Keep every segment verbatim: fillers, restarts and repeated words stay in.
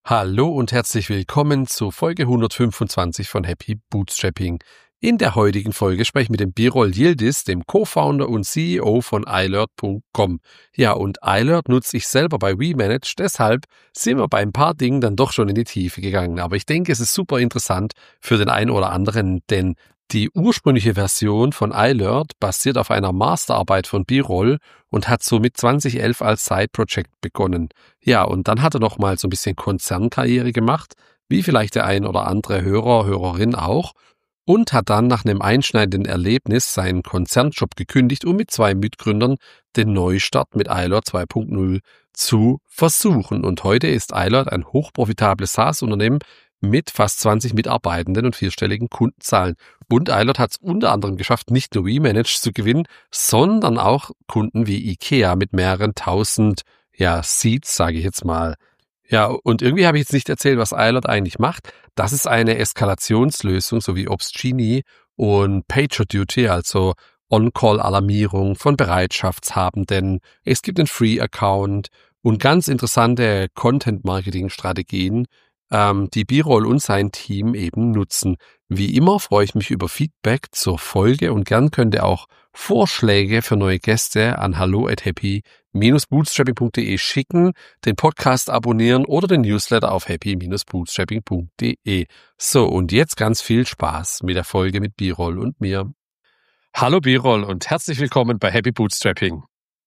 Hallo und herzlich willkommen zur Folge hundertfünfundzwanzig von Happy Bootstrapping. In der heutigen Folge spreche ich mit dem Birol Yildiz, dem Co-Founder und C E O von iLert Punkt com. Ja, und iLert nutze ich selber bei WeManage, deshalb sind wir bei ein paar Dingen dann doch schon in die Tiefe gegangen. Aber ich denke, es ist super interessant für den einen oder anderen, denn die ursprüngliche Version von iLert basiert auf einer Masterarbeit von Birol und hat somit zweitausendelf als Side-Project begonnen. Ja, und dann hat er noch mal so ein bisschen Konzernkarriere gemacht, wie vielleicht der ein oder andere Hörer, Hörerin auch, und hat dann nach einem einschneidenden Erlebnis seinen Konzernjob gekündigt, um mit zwei Mitgründern den Neustart mit iLert zwei Punkt null zu versuchen. Und heute ist iLert ein hochprofitables SaaS-Unternehmen mit fast zwanzig Mitarbeitenden und vierstelligen Kundenzahlen. Und iLert hat es unter anderem geschafft, nicht nur WeManage zu gewinnen, sondern auch Kunden wie IKEA mit mehreren tausend ja, Seats, sage ich jetzt mal. Ja, und irgendwie habe ich jetzt nicht erzählt, was iLert eigentlich macht. Das ist eine Eskalationslösung, so wie Ops Genie und PagerDuty, also On-Call-Alarmierung von Bereitschaftshabenden. Es gibt einen Free-Account und ganz interessante Content-Marketing-Strategien, ähm, die Birol und sein Team eben nutzen. Wie immer freue ich mich über Feedback zur Folge und gern könnt ihr auch Vorschläge für neue Gäste an hallo at happy Bindestrich bootstrapping punkt de schicken, den Podcast abonnieren oder den Newsletter auf happy Bindestrich bootstrapping punkt de. So, und jetzt ganz viel Spaß mit der Folge mit Birol und mir. Hallo Birol und herzlich willkommen bei Happy Bootstrapping.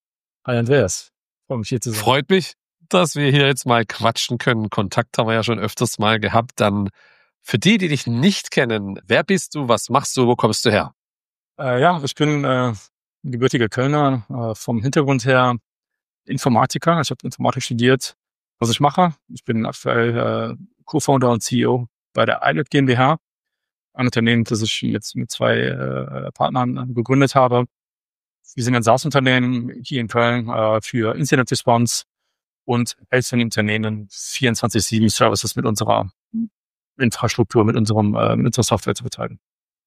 Hi Andreas, freue mich hier zu sein. Freut mich, dass wir hier jetzt mal quatschen können. Kontakt haben wir ja schon öfters mal gehabt. Dann für die, die dich nicht kennen, wer bist du, was machst du, wo kommst du her? Äh, ja, ich bin äh, gebürtiger Kölner, äh, vom Hintergrund her Informatiker. Ich habe Informatik studiert. Was ich mache, ich bin aktuell äh, Co-Founder und C E O bei der iLert GmbH, ein Unternehmen, das ich jetzt mit zwei äh, Partnern gegründet habe. Wir sind ein SaaS-Unternehmen hier in Köln äh, für Incident Response und helfen Unternehmen vierundzwanzig sieben Services mit unserer Infrastruktur, mit unserem äh, mit unserer Software zu betreiben.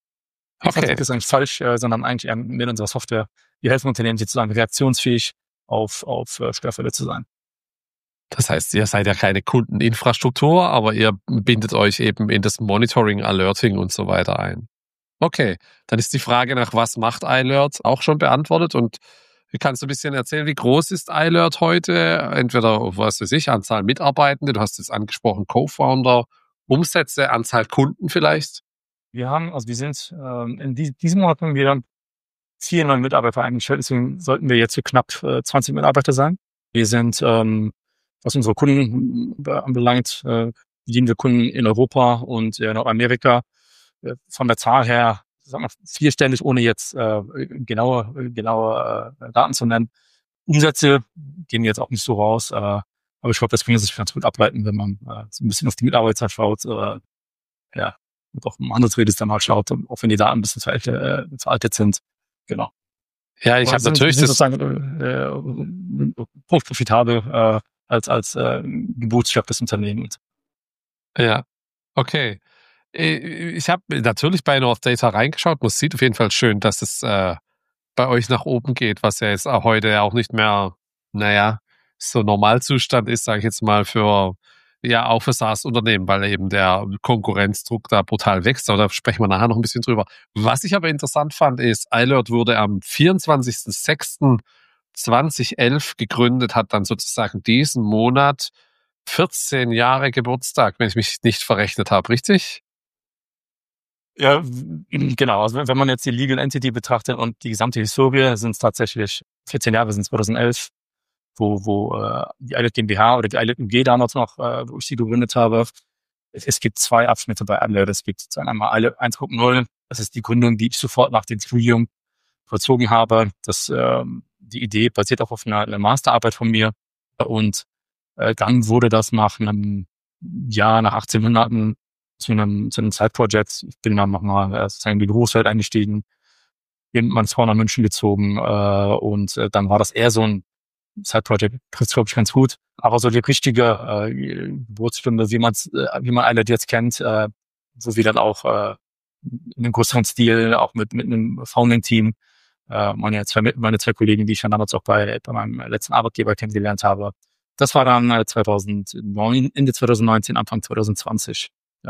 Okay. Das ist eigentlich falsch, äh, sondern eigentlich eher mit unserer Software. Wir helfen Unternehmen sozusagen reaktionsfähig auf auf äh, Störfälle zu sein. Das heißt, ihr seid ja keine Kundeninfrastruktur, aber ihr bindet euch eben in das Monitoring, Alerting und so weiter ein. Okay, dann ist die Frage nach was macht iLert auch schon beantwortet und kannst du ein bisschen erzählen, wie groß ist iLert heute? Entweder, was weiß ich, Anzahl Mitarbeitende, du hast jetzt angesprochen, Co-Founder, Umsätze, Anzahl Kunden vielleicht? Wir haben, also wir sind ähm, in die, diesem Monat haben wir vier neue Mitarbeiter eingestellt, deswegen sollten wir jetzt für knapp äh, zwanzig Mitarbeiter sein. Wir sind, ähm, was unsere Kunden anbelangt, äh, bedienen wir Kunden in Europa und in Nordamerika. Äh, von der Zahl her, sagen wir vierstellig, ohne jetzt äh, genaue, genaue äh, Daten zu nennen. Umsätze gehen jetzt auch nicht so raus, äh, aber ich glaube, das kann sich ganz gut ableiten, wenn man äh, so ein bisschen auf die Mitarbeiter schaut. Äh, ja, und auch ein anderes Register mal schaut, auch wenn die Daten ein bisschen veraltet, äh, veraltet sind. Genau. Ja, ich habe natürlich das das sozusagen äh, hochprofitabel äh, als als äh, Geburtsstab des Unternehmens. Ja, okay. Ich habe natürlich bei North Data reingeschaut. Man sieht auf jeden Fall schön, dass es äh, bei euch nach oben geht, was ja jetzt auch heute auch nicht mehr, naja, so Normalzustand ist, sage ich jetzt mal, für ja auch für SaaS-Unternehmen, weil eben der Konkurrenzdruck da brutal wächst. Aber da sprechen wir nachher noch ein bisschen drüber. Was ich aber interessant fand, ist, iLert wurde am vierundzwanzigsten sechsten zweitausendelf gegründet, hat dann sozusagen diesen Monat vierzehn Jahre Geburtstag, wenn ich mich nicht verrechnet habe, richtig? Ja, genau. Also wenn man jetzt die Legal Entity betrachtet und die gesamte Historie, sind es tatsächlich vierzehn Jahre, sind zweitausendelf, wo wo äh, die iLert GmbH oder die iLert U G damals noch, äh, wo ich sie gegründet habe. Es, es gibt zwei Abschnitte bei iLert. Es gibt einmal iLert eins Punkt null. Das ist die Gründung, die ich sofort nach dem Studium vollzogen habe. Das ähm, die Idee basiert auch auf einer, einer Masterarbeit von mir und äh, dann wurde das nach einem Jahr, nach achtzehn Monaten zu einem, zu einem Side-Project. Ich bin dann nochmal äh, sozusagen in die Berufswelt eingestiegen, bin mit meiner Frau nach München gezogen äh, und äh, dann war das eher so ein Side-Project, trifft glaube ich ganz gut. Aber so die richtige äh, Geburtsstunde, wie man äh, wie man alle jetzt kennt, äh, wo wir dann auch äh, in einem größeren Stil, auch mit mit einem Founding-Team, äh, meine zwei meine zwei Kollegen, die ich dann damals auch bei bei meinem letzten Arbeitgeber kennengelernt habe, Das war dann äh, zweitausendneun, Ende zweitausendneunzehn, Anfang zweitausendzwanzig. Ja.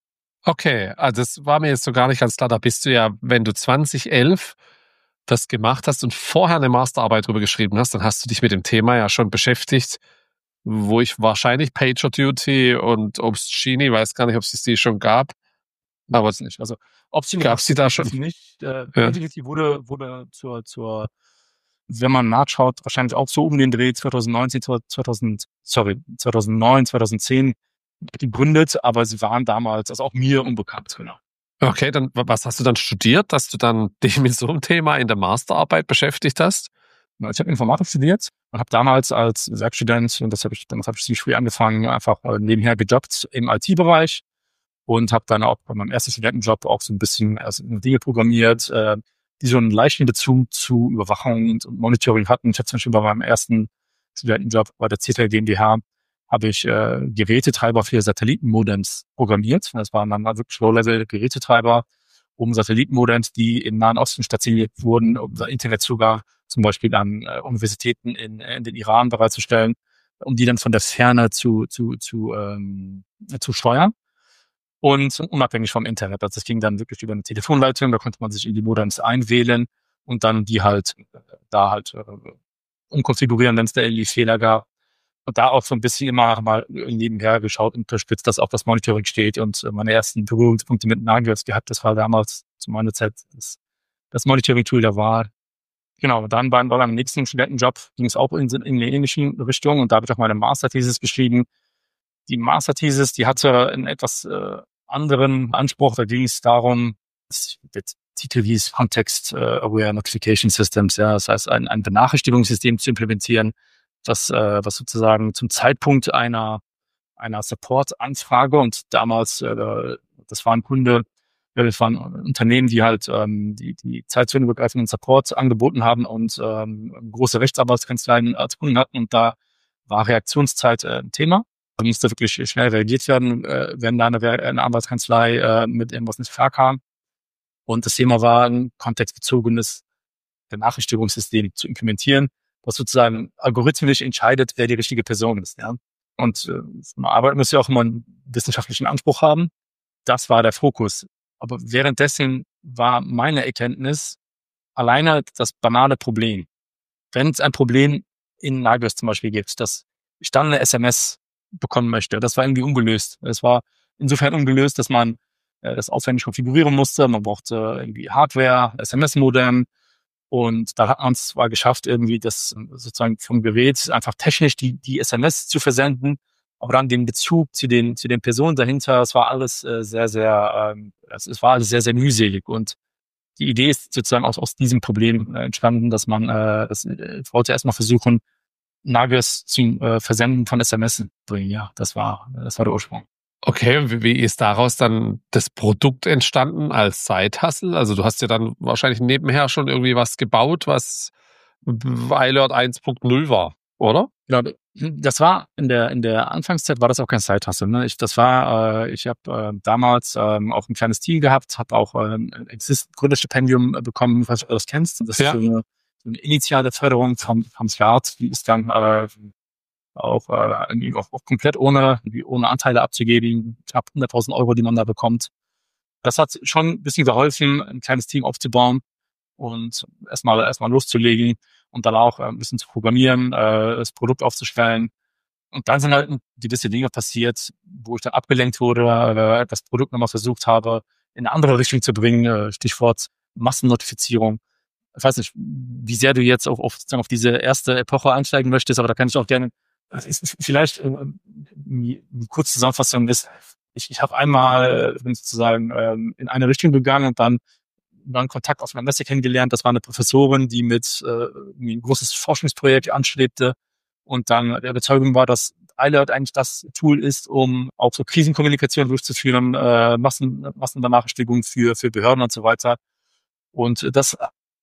Okay, also das war mir jetzt so gar nicht ganz klar. Da bist du ja, wenn du zwanzig elf das gemacht hast und vorher eine Masterarbeit drüber geschrieben hast, dann hast du dich mit dem Thema ja schon beschäftigt, wo ich wahrscheinlich PagerDuty und Opsgenie, weiß gar nicht, ob es die schon gab. Aber es nicht. Also Opsgenie gab es die da schon? Nicht. Äh, Ja. PagerDuty wurde, wurde zur, zur, wenn man nachschaut, wahrscheinlich auch so um den Dreh zweitausendneunzehn, zweitausend, sorry, zweitausendneun, zweitausendzehn gegründet, aber sie waren damals, also auch mir unbekannt, genau. Okay, dann was hast du dann studiert, dass du dann dich mit so einem Thema in der Masterarbeit beschäftigt hast? Ich habe Informatik studiert und habe damals als Werkstudent, und das habe ich, damit habe ich ziemlich früh angefangen, einfach nebenher gejobbt im I T-Bereich und habe dann auch bei meinem ersten Studentenjob auch so ein bisschen also Dinge programmiert, äh, die so einen leichten Bezug zu Überwachung und, und Monitoring hatten. Ich habe zum Beispiel bei meinem ersten Studentenjob bei der C T L GmbH habe ich äh, Gerätetreiber für Satellitenmodems programmiert. Das waren dann wirklich Low-Level-Gerätetreiber, um Satellitenmodems, die im Nahen Osten stationiert wurden, um Internetzugang zum Beispiel an äh, Universitäten in, in den Iran bereitzustellen, um die dann von der Ferne zu zu zu ähm, zu steuern und unabhängig vom Internet. Also das ging dann wirklich über eine Telefonleitung, da konnte man sich in die Modems einwählen und dann die halt äh, da halt äh, umkonfigurieren, wenn es da irgendwie Fehler gab. Und da auch so ein bisschen immer mal nebenher geschaut und unterstützt, dass auch das Monitoring steht. Und meine ersten Berührungspunkte mit Nagios gehabt, das war damals zu meiner Zeit das, das Monitoring-Tool der Wahl. Genau, dann bei, bei meinem nächsten Studentenjob ging es auch in, in eine ähnliche Richtung. Und da habe ich auch meine Masterthesis geschrieben. Die Masterthesis, die hatte einen etwas äh, anderen Anspruch. Da ging es darum, der Titel hieß Context äh, Aware Notification Systems. Ja, das heißt, ein, ein Benachrichtigungssystem zu implementieren, das, äh, was sozusagen zum Zeitpunkt einer einer Support-Anfrage und damals, äh, das war ein Kunde, äh, das waren Unternehmen, die halt ähm, die die zeitzonenübergreifenden Support angeboten haben und ähm, große Rechtsanwaltskanzleien als Kunden hatten und da war Reaktionszeit äh, ein Thema. Da musste wirklich schnell reagiert werden, äh, wenn da eine, eine Anwaltskanzlei äh, mit irgendwas nicht klar kam. Und das Thema war, ein kontextbezogenes Benachrichtigungssystem zu implementieren, was sozusagen algorithmisch entscheidet, wer die richtige Person ist. Ja? Und äh, eine Arbeit muss ja auch immer einen wissenschaftlichen Anspruch haben. Das war der Fokus. Aber währenddessen war meine Erkenntnis alleine das banale Problem. Wenn es ein Problem in Nagios zum Beispiel gibt, dass ich dann eine S M S bekommen möchte, das war irgendwie ungelöst. Es war insofern ungelöst, dass man äh, das aufwendig konfigurieren musste. Man brauchte irgendwie Hardware, S M S-Modem. Und da hat man es zwar geschafft, irgendwie das sozusagen vom Gerät einfach technisch die, die S M S zu versenden, aber dann den Bezug zu den, zu den Personen dahinter, es war alles äh, sehr, sehr, ähm, es, es war alles sehr, sehr mühselig. Und die Idee ist sozusagen aus, aus diesem Problem äh, entstanden, dass man, äh, das äh, wollte erstmal versuchen, Nagios zum äh, Versenden von S M S bringen. Ja, das war, das war der Ursprung. Okay, und wie ist daraus dann das Produkt entstanden als Side-Hustle? Also du hast ja dann wahrscheinlich nebenher schon irgendwie was gebaut, was iAlert eins Punkt null war, oder? Genau, das war in der in der Anfangszeit war das auch kein Side-Hustle. Ne? Ich, das war, äh, ich habe äh, damals ähm, auch ein kleines Team gehabt, habe auch ähm, ein Exist-Gründerstipendium bekommen, falls du das kennst. Das Ja. ist so eine, so eine initiale Förderung vom vom Staat, die ist dann äh, auch, äh, auch, auch komplett ohne, ohne Anteile abzugeben, knapp hunderttausend Euro, die man da bekommt. Das hat schon ein bisschen geholfen, ein kleines Team aufzubauen und erstmal erstmal loszulegen und dann auch ein bisschen zu programmieren, äh, das Produkt aufzustellen. Und dann sind halt gewisse Dinge passiert, wo ich dann abgelenkt wurde, äh, das Produkt nochmal versucht habe, in eine andere Richtung zu bringen, äh, Stichwort Massennotifizierung. Ich weiß nicht, wie sehr du jetzt auf, auf, sozusagen auf diese erste Epoche einsteigen möchtest, aber da kann ich auch gerne vielleicht äh, eine kurze Zusammenfassung ist, ich, ich habe einmal bin sozusagen ähm, in eine Richtung gegangen und dann dann Kontakt auf einer Messe kennengelernt. Das war eine Professorin, die mit äh, ein großes Forschungsprojekt anstrebte und dann der Überzeugung war, dass iAlert eigentlich das Tool ist, um auch so Krisenkommunikation durchzuführen, äh, Massen, Massenbenachrichtigungen für für Behörden und so weiter. Und das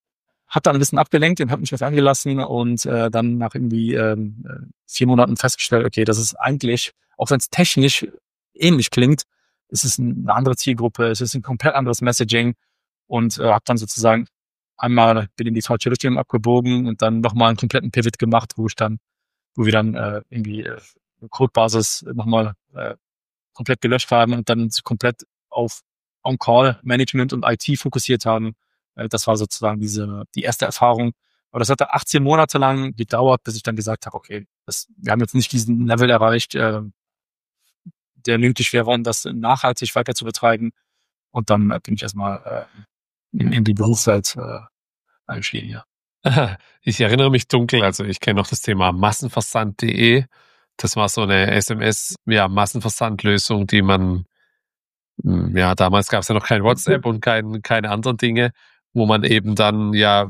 hat dann ein bisschen abgelenkt und habe mich was angelassen und äh, dann nach irgendwie ähm, vier Monaten festgestellt, okay, das ist eigentlich, auch wenn es technisch ähnlich klingt, ist es eine andere Zielgruppe, es ist ein komplett anderes Messaging und äh, habe dann sozusagen einmal bin in die falsche Richtung abgebogen und dann nochmal einen kompletten Pivot gemacht, wo ich dann wo wir dann äh, irgendwie äh, Codebasis nochmal äh, komplett gelöscht haben und dann komplett auf On-Call-Management und I T fokussiert haben. Äh, das war sozusagen diese die erste Erfahrung. Aber das hat achtzehn Monate lang gedauert, bis ich dann gesagt habe, okay, das, wir haben jetzt nicht diesen Level erreicht, äh, der nötig wäre, um das nachhaltig weiter zu betreiben. Und dann äh, bin ich erstmal äh, in, in die Berufswelt äh, eingestiegen, ja. Ich erinnere mich dunkel, also ich kenne noch das Thema Massenversand Punkt de. Das war so eine S M S, ja, Massenversandlösung, die man, ja, damals gab es ja noch kein WhatsApp und kein, keine anderen Dinge, wo man eben dann ja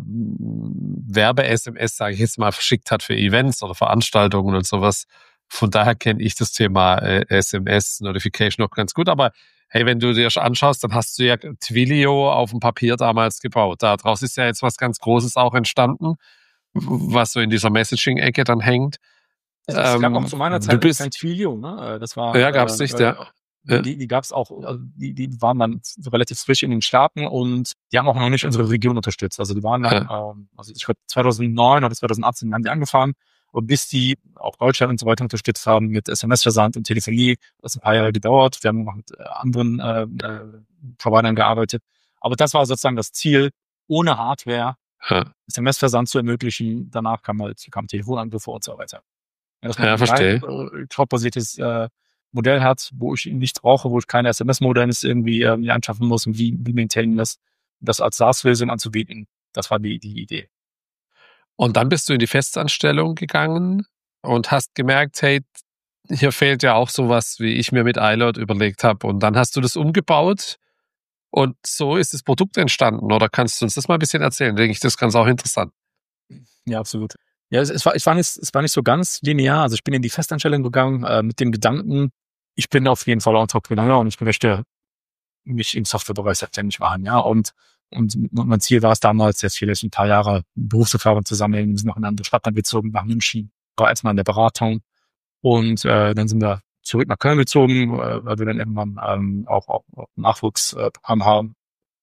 Werbe-S M S, sage ich jetzt mal, verschickt hat für Events oder Veranstaltungen und sowas. Von daher kenne ich das Thema äh, S M S-Notification noch ganz gut. Aber hey, wenn du dir anschaust, dann hast du ja Twilio auf dem Papier damals gebaut. Daraus ist ja jetzt was ganz Großes auch entstanden, was so in dieser Messaging-Ecke dann hängt. Es, es gab ähm, auch zu meiner du Zeit bist, kein Twilio, ne? Das war, ja, gab's äh, nicht, äh, ja. Ja. Die, die gab's auch, also die, die waren dann relativ frisch in den Staaten und die haben auch noch nicht unsere Region unterstützt. Also die waren dann, Ja. ähm, also ich glaube zweitausendneun oder zweitausendachtzehn haben die angefangen und bis die auch Deutschland und so weiter unterstützt haben mit S M S-Versand und Telefonie, das hat ein paar Jahre gedauert. Wir haben noch mit anderen äh, äh, Providern gearbeitet. Aber das war sozusagen das Ziel, ohne Hardware Ja. S M S-Versand zu ermöglichen. Danach kam halt, kam Telefonanrufe und so weiter. Ja, dass man Ja, ein verstehe. rein cloud-basiertes äh, Modell hat, wo ich ihn nicht brauche, wo ich keine S M S-Modems irgendwie äh, mir anschaffen muss und wie, wie maintainen das, das als SaaS-Lösung anzubieten. Das war die, die Idee. Und dann bist du in die Festanstellung gegangen und hast gemerkt, hey, hier fehlt ja auch sowas, wie ich mir mit iLord überlegt habe. Und dann hast du das umgebaut und so ist das Produkt entstanden. Oder kannst du uns das mal ein bisschen erzählen? Denke ich, das ist ganz auch interessant. Ja, absolut. Ja, es, es, war, es, war nicht, es war nicht so ganz linear. Also ich bin in die Festanstellung gegangen äh, mit dem Gedanken, ich bin auf jeden Fall Entrepreneur und ich möchte mich im Softwarebereich selbstständig machen. Ja, und und mein Ziel war es damals, jetzt vielleicht ein paar Jahre Berufserfahrung zu sammeln. Wir sind noch in eine andere Stadt dann gezogen, nach München, war erstmal in der Beratung. Und äh, dann sind wir zurück nach Köln gezogen, äh, weil wir dann irgendwann ähm, auch, auch, auch Nachwuchsprogramm äh, haben.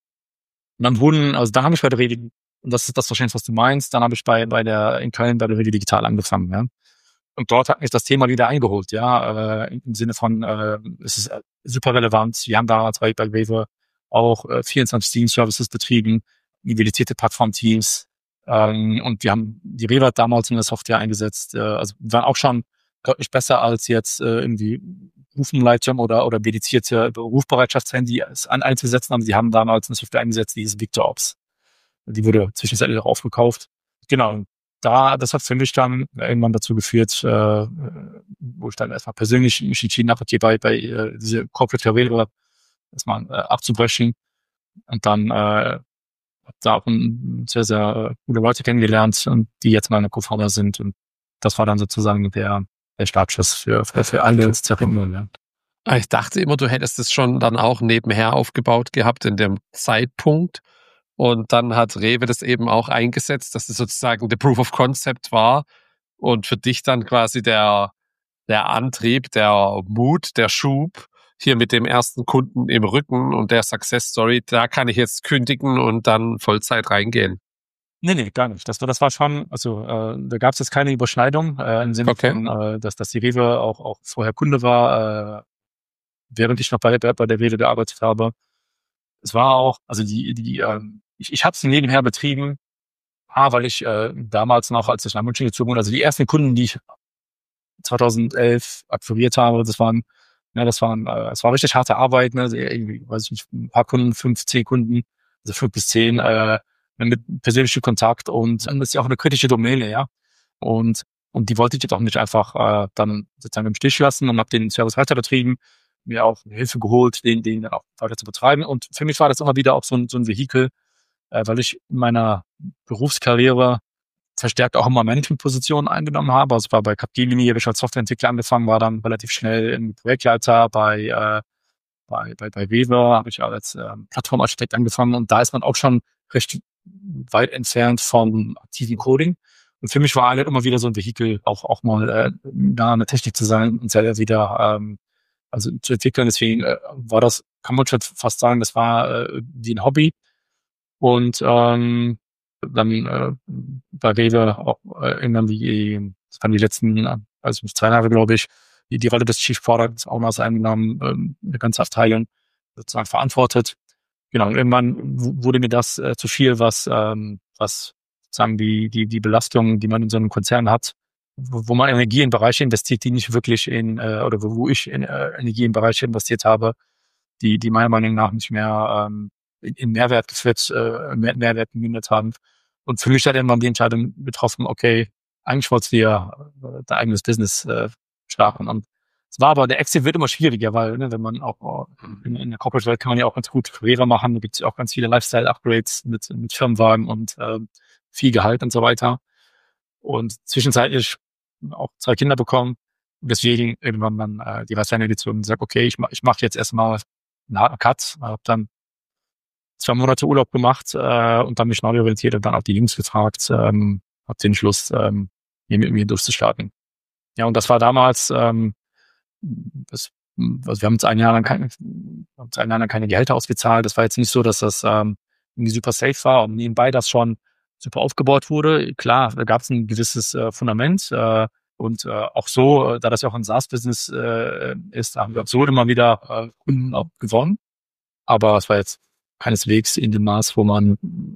Und dann wurden, also da habe ich bei der Rede, und das ist das wahrscheinlich, was du meinst, dann habe ich bei bei der in Köln bei der Rede Digital angefangen. Ja. Und dort hat mich das Thema wieder eingeholt, ja, äh, im Sinne von, äh, es ist super relevant. Wir haben damals bei, bei Rewe auch äh, vierundzwanzig sieben Services betrieben, dedizierte Plattformteams, ähm, und wir haben die Rewe hat damals in der Software eingesetzt. Äh, also wir waren auch schon deutlich besser als jetzt äh, irgendwie Rufumleitung oder oder dedizierte Rufbereitschaftshandy an einzusetzen, aber sie haben damals eine Software eingesetzt, die ist VictorOps. Die wurde zwischenzeitlich auch aufgekauft. Genau. Da, das hat für mich dann irgendwann dazu geführt, äh, wo ich dann erstmal persönlich mich entschieden habe, hier bei, bei äh, diese Corporate Karriere erstmal äh, abzubrechen und dann äh, hab da auch ein, sehr, sehr äh, gute Leute kennengelernt und die jetzt meine Co-Founder sind und das war dann sozusagen der, der Startschuss für, für, für alle Zeremonien. Ja. Ich dachte immer, du hättest es schon dann auch nebenher aufgebaut gehabt in dem Zeitpunkt. Und dann hat Rewe das eben auch eingesetzt, dass es sozusagen der Proof of Concept war und für dich dann quasi der, der Antrieb, der Mut, der Schub hier mit dem ersten Kunden im Rücken und der Success Story, da kann ich jetzt kündigen und dann Vollzeit reingehen. Nee, nee, gar nicht. Das war, das war schon, also äh, da gab es jetzt keine Überschneidung äh, im Sinne Okay. von, äh, dass, dass die Rewe auch, auch vorher Kunde war, äh, während ich noch bei, bei der Rewe gearbeitet habe. Es war auch, also die, die, ähm, ich, ich habe es nebenher betrieben, ah, weil ich äh, damals noch, als ich nach München gezogen bin, also die ersten Kunden, die ich zweitausendelf akquiriert habe, das waren, ja, das waren, äh, es war richtig harte Arbeit, ne, also irgendwie, weiß ich nicht, ein paar Kunden, fünf, zehn Kunden, also fünf bis zehn, äh, mit persönlichem Kontakt und das ist ja auch eine kritische Domäne, ja, und und die wollte ich jetzt auch nicht einfach äh, dann sozusagen im Stich lassen und habe den Service weiter betrieben, mir auch Hilfe geholt, den, den dann auch weiter zu betreiben. Und für mich war das immer wieder auch so ein, so ein Vehikel, äh, weil ich in meiner Berufskarriere verstärkt auch immer Managementpositionen eingenommen habe. Also war bei Capgemini, habe ich als Softwareentwickler angefangen, war dann relativ schnell im Projektleiter. Bei äh, bei bei bei Rewe habe ich als äh, Plattformarchitekt angefangen und da ist man auch schon recht weit entfernt vom aktiven Coding. Und für mich war halt immer wieder so ein Vehikel, auch auch mal äh, nah an der Technik zu sein und selber wieder ähm, also zu entwickeln. Deswegen äh, war das, kann man schon fast sagen, das war äh, wie ein Hobby. Und ähm, dann äh, bei Rewe auch äh, irgendwann die das waren die letzten, also zwei Jahre, glaube ich, die, die Rolle des Chief Product Owners eingenommen, ähm, eine ganze Abteilung sozusagen verantwortet. Genau, und irgendwann wurde mir das äh, zu viel, was, ähm, was sozusagen die, die, die Belastung, die man in so einem Konzern hat, wo, wo man Energie in Bereiche investiert, die nicht wirklich in, äh, oder wo, wo ich in, äh, Energie in Bereiche investiert habe, die, die meiner Meinung nach nicht mehr ähm, in, in Mehrwert geführt, äh, Mehr, Mehrwert gemündet haben. Und für mich hat irgendwann die Entscheidung getroffen, okay, eigentlich wolltest du ja äh, dein eigenes Business äh, starten. Und es war aber, der Exit wird immer schwieriger, weil, ne, wenn man auch in, in der Corporate-Welt kann man ja auch ganz gut Karriere machen, da gibt es ja auch ganz viele Lifestyle-Upgrades mit, mit Firmenwagen und äh, viel Gehalt und so weiter. Und zwischenzeitlich auch zwei Kinder bekommen. Und deswegen irgendwann dann äh, die Reißleine gezogen und gesagt, okay, ich, mach, ich mache jetzt erstmal einen harten Cut, habe dann zwei Monate Urlaub gemacht äh, und dann mich neu orientiert und dann auch die Jungs gefragt, ähm, habe den Schluss, ähm, hier mit mir durchzustarten. Ja, und das war damals, ähm, das, also wir haben uns ein Jahr lang keine, haben uns ein Jahr lang keine Gehälter ausgezahlt. Das war jetzt nicht so, dass das ähm, irgendwie super safe war und nebenbei das schon super aufgebaut wurde. Klar, da gab es ein gewisses äh, Fundament äh, und äh, auch so, äh, da das ja auch ein SaaS-Business äh, ist, haben wir auch so immer wieder äh, Kunden auch gewonnen. Aber es war jetzt keineswegs in dem Maß, wo man,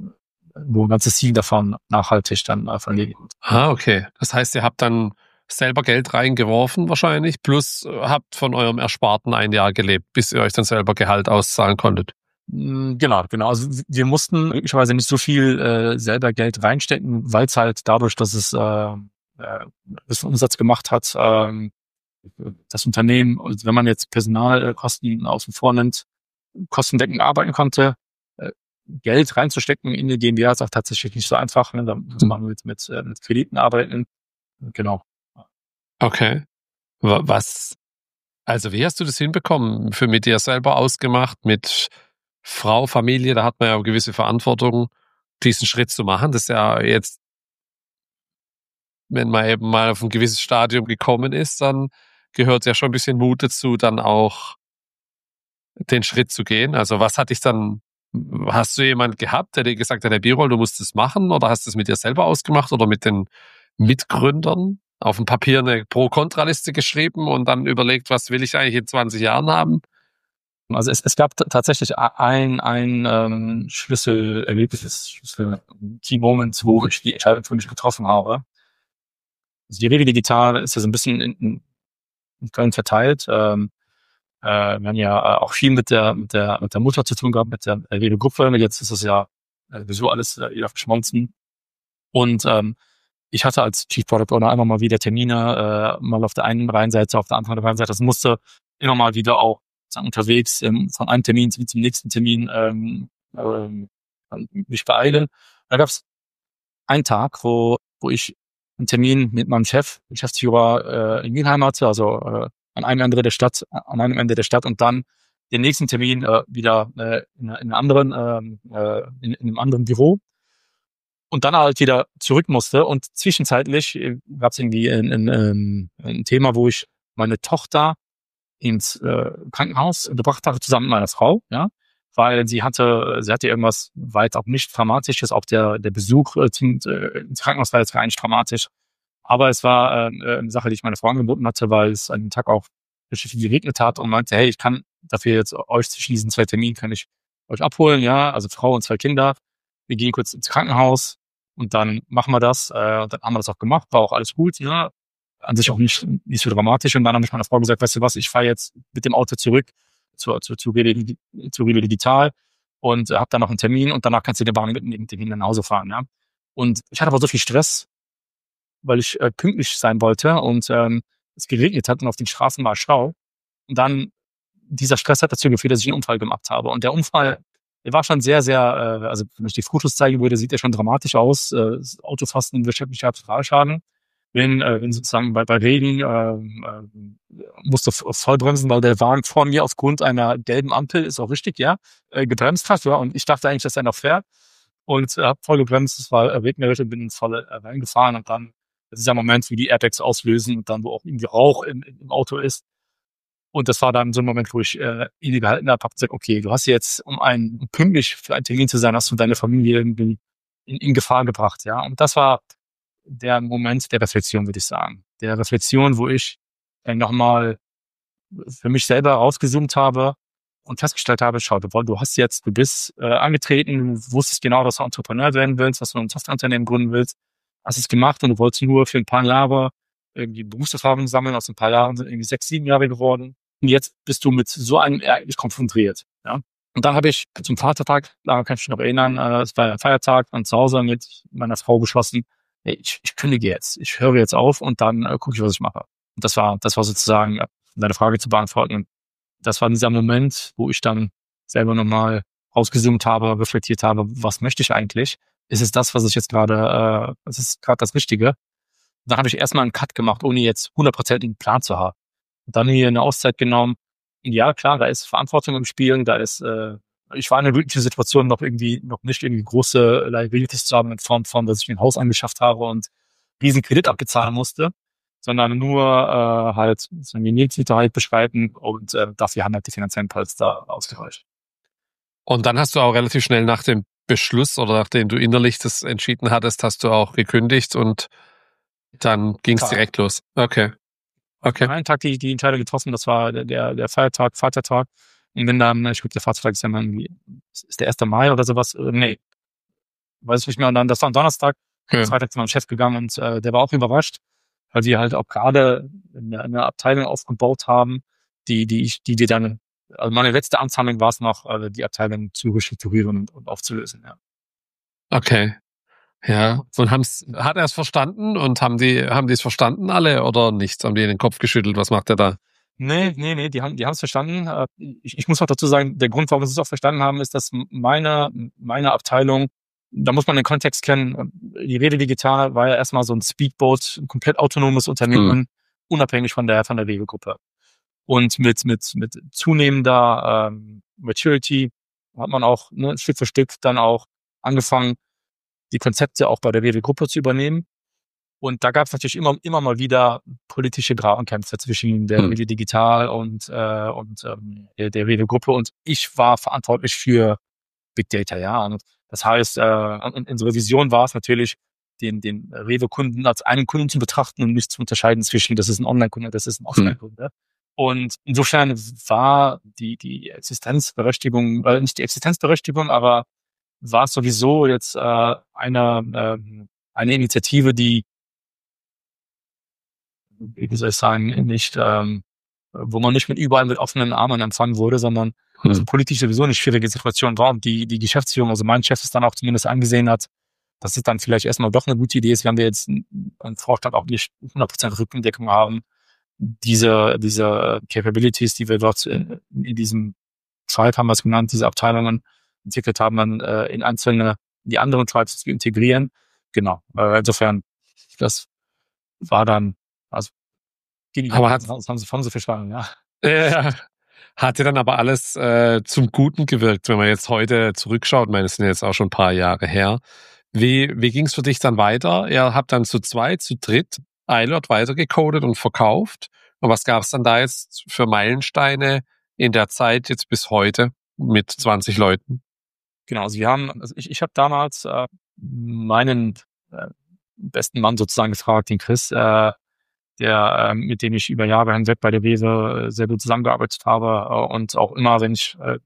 wo ein ganzes Team davon nachhaltig dann äh, verlegt. Ah, okay. Das heißt, ihr habt dann selber Geld reingeworfen wahrscheinlich, plus äh, habt von eurem Ersparten ein Jahr gelebt, bis ihr euch dann selber Gehalt auszahlen konntet. Genau, genau. Also wir mussten möglicherweise nicht so viel äh, selber Geld reinstecken, weil es halt dadurch, dass es äh, äh, das Umsatz gemacht hat, äh, das Unternehmen, also wenn man jetzt Personalkosten außen vor nimmt, kostendeckend arbeiten konnte. Äh, Geld reinzustecken in die GmbH ist auch tatsächlich nicht so einfach. Ne? Da muss man mit, mit, mit Krediten arbeiten. Genau. Okay. Was, also wie hast du das hinbekommen? Für mit dir selber ausgemacht, mit Frau, Familie, da hat man ja eine gewisse Verantwortung, diesen Schritt zu machen. Das ist ja jetzt, wenn man eben mal auf ein gewisses Stadium gekommen ist, dann gehört ja schon ein bisschen Mut dazu, dann auch den Schritt zu gehen. Also was hat dich dann, hast du jemanden gehabt, der dir gesagt hat, Herr Birol, du musst es machen, oder hast du es mit dir selber ausgemacht oder mit den Mitgründern auf dem Papier eine Pro-Kontra-Liste geschrieben und dann überlegt, was will ich eigentlich in zwanzig Jahren haben? Also es, es gab t- tatsächlich ein, ein ähm, Schlüsselerlebnis, Schlüssel-Key-Moment, wo ich die Entscheidung für mich getroffen habe. Also die Rewe Digital ist ja so ein bisschen in, in Köln verteilt. Ähm, äh, wir haben ja auch viel mit der, mit der, mit der Mutter zu tun gehabt, mit der Rewe Gruppe. Jetzt ist es ja sowieso alles äh, wieder verschmolzen. Und ähm, ich hatte als Chief Product Owner immer mal wieder Termine, äh, mal auf der einen Rheinseite, auf der anderen Rheinseite. Das musste immer mal wieder auch sagen, unterwegs ähm, von einem Termin zum, zum nächsten Termin ähm, ähm, mich beeilen. Da gab es einen Tag, wo wo ich einen Termin mit meinem Chef, Geschäftsführer äh, in Mülheim hatte, also äh, an einem Ende der Stadt, an einem Ende der Stadt und dann den nächsten Termin äh, wieder äh, in, in einem anderen, ähm, äh, in, in einem anderen Büro. Und dann halt wieder zurück musste. Und zwischenzeitlich gab es irgendwie ein, ein, ein, ein Thema, wo ich meine Tochter ins äh, Krankenhaus gebracht habe, zusammen mit meiner Frau, ja, weil sie hatte, sie hatte irgendwas weit auch nicht Traumatisches. Auch der der Besuch äh, ins Krankenhaus war jetzt gar nicht traumatisch. Aber es war äh, eine Sache, die ich meiner Frau angeboten hatte, weil es an dem Tag auch richtig viel geregnet hat und meinte, hey, ich kann dafür jetzt euch zwischen diesen zwei Terminen kann ich euch abholen, ja, also Frau und zwei Kinder. Wir gehen kurz ins Krankenhaus und dann machen wir das. Äh, und dann haben wir das auch gemacht, war auch alles gut, ja. An sich auch nicht, nicht so dramatisch. Und dann habe ich meiner Frau gesagt, weißt du was, ich fahre jetzt mit dem Auto zurück zu, zu, zu, Rewe, zu Rewe Digital und äh, habe dann noch einen Termin und danach kannst du den Wagen mit dem Termin nach Hause fahren, ja. Und ich hatte aber so viel Stress, weil ich äh, pünktlich sein wollte und ähm, es geregnet hat und auf den Straßen war Stau. Und dann, dieser Stress hat dazu geführt, dass ich einen Unfall gemacht habe. Und der Unfall, der war schon sehr, sehr, äh, also wenn ich die Fotos zeigen würde, sieht der schon dramatisch aus. Äh, das Auto fast ein wirtschaftlicher Totalschaden. Wenn, äh, wenn sozusagen bei, bei Regen äh, äh, musste vollbremsen, weil der Wagen vor mir aufgrund einer gelben Ampel, ist auch richtig, ja, äh, gebremst hat. Ja, und ich dachte eigentlich, dass er noch fährt. Und äh, habe voll gebremst, es war äh, regnerisch und bin ins volle äh, reingefahren. Und dann, das ist der Moment, wie die Airbags auslösen und dann, wo auch irgendwie Rauch im, im Auto ist. Und das war dann so ein Moment, wo ich äh, ihn gehalten habe, habe gesagt, okay, du hast jetzt, um ein um pünktlich für einen Termin zu sein, hast du deine Familie irgendwie in, in Gefahr gebracht, ja. Und das war der Moment der Reflexion, würde ich sagen. Der Reflexion, wo ich äh, nochmal für mich selber rausgezoomt habe und festgestellt habe, schau, du, du hast jetzt, du bist äh, angetreten, du wusstest genau, dass du Entrepreneur werden willst, dass du ein Softwareunternehmen gründen willst, hast es gemacht und du wolltest nur für ein paar Jahre irgendwie Berufserfahrung sammeln. Aus ein paar Jahren sind irgendwie sechs, sieben Jahre geworden. Und jetzt bist du mit so einem Ereignis konfrontiert. Ja? Und dann habe ich zum Vatertag, da kann ich mich noch erinnern, äh, es war ein Feiertag, dann zu Hause mit meiner Frau beschlossen, hey, ich, ich kündige jetzt, ich höre jetzt auf und dann äh, gucke ich, was ich mache. Und das war, das war sozusagen, äh, um deine Frage zu beantworten, das war dieser Moment, wo ich dann selber nochmal rausgezoomt habe, reflektiert habe, was möchte ich eigentlich? Ist es das, was ich jetzt gerade, äh, was ist gerade das Richtige? Da habe ich erstmal einen Cut gemacht, ohne jetzt hundertprozentigen Plan zu haben. Und dann hier eine Auszeit genommen. Ja, klar, da ist Verantwortung im Spiel, da ist, äh, ich war in einer glücklichen Situation, noch irgendwie, noch nicht irgendwie große Liabilities zu haben in Form von, dass ich mir ein Haus angeschafft habe und riesen Kredit abbezahlen musste, sondern nur äh, halt so eine Mietssicherheit beschreiten und äh, dafür haben halt die finanziellen Polster ausgereicht. Und dann hast du auch relativ schnell nach dem Beschluss oder nachdem du innerlich das entschieden hattest, hast du auch gekündigt und dann ging es direkt los. Okay. Okay. Einen Tag die, die Entscheidung getroffen, das war der, der Feiertag, Vatertag. Und bin dann, ich glaube, der Vatertag ist ja mal irgendwie, ist der erste Mai oder sowas? Nee. Weiß ich nicht mehr. Und dann, das war am Donnerstag. Ja. Freitag zu meinem Chef gegangen und äh, der war auch überrascht, weil wir halt auch gerade eine, eine Abteilung aufgebaut haben, die, die ich, die dir dann, also meine letzte Amtshandlung war es noch, also die Abteilung zu restrukturieren und, und aufzulösen, ja. Okay. Ja. Und haben's, hat er es verstanden und haben die, haben die es verstanden alle oder nicht? Haben die den Kopf geschüttelt? Was macht er da? Nee, nee, nee, die haben, die haben es verstanden. Ich, ich muss auch dazu sagen, der Grund, warum sie es auch verstanden haben, ist, dass meine, meine Abteilung, da muss man den Kontext kennen. Die Rewe Digital war ja erstmal so ein Speedboat, ein komplett autonomes Unternehmen, hm. unabhängig von der, von der Rewe-Gruppe. Und mit, mit, mit zunehmender ähm, Maturity hat man auch ne, Stück für Stück dann auch angefangen, die Konzepte auch bei der Rewe-Gruppe zu übernehmen. Und da gab es natürlich immer, immer mal wieder politische Grabenkämpfe zwischen der hm. Rewe Digital und, äh, und ähm, der, der Rewe-Gruppe. Und ich war verantwortlich für Big Data, ja. Und das heißt, äh, in, unsere Vision war es natürlich, den, den Rewe-Kunden als einen Kunden zu betrachten und nicht zu unterscheiden zwischen, das ist ein Online-Kunde, das ist ein Offline-Kunde. Hm. Und insofern war die, die Existenzberechtigung, äh, nicht die Existenzberechtigung, aber war es sowieso jetzt äh, eine, äh, eine Initiative, die, wie soll ich sagen, nicht, ähm, wo man nicht mit überall mit offenen Armen empfangen wurde, sondern hm. also politisch sowieso eine schwierige Situation war und die, die Geschäftsführung, also mein Chef es dann auch zumindest angesehen hat, dass es dann vielleicht erstmal doch eine gute Idee ist, wenn wir jetzt einen Vorstand auch nicht hundert Prozent Rückendeckung haben, diese, diese Capabilities, die wir dort in, in diesem Tribe, haben wir es genannt, diese Abteilungen entwickelt haben, dann äh, in einzelne, die anderen Tribes zu integrieren. Genau. Äh, insofern, das war dann, also, ging aber hat, das haben sie, haben sie verstanden, ja. Äh, hatte dann aber alles äh, zum Guten gewirkt, wenn man jetzt heute zurückschaut. Ich meine, das sind jetzt auch schon ein paar Jahre her. Wie, wie ging es für dich dann weiter? Ihr habt dann zu zweit, zu dritt iLord weitergecodet und verkauft. Und was gab es dann da jetzt für Meilensteine in der Zeit jetzt bis heute mit zwanzig Leuten? Genau, also wir haben, also ich, ich habe damals äh, meinen äh, besten Mann sozusagen gefragt, den Chris, äh, der äh, mit dem ich über Jahre hinweg bei der Rewe sehr gut zusammengearbeitet habe äh, und auch immer, wenn ich äh,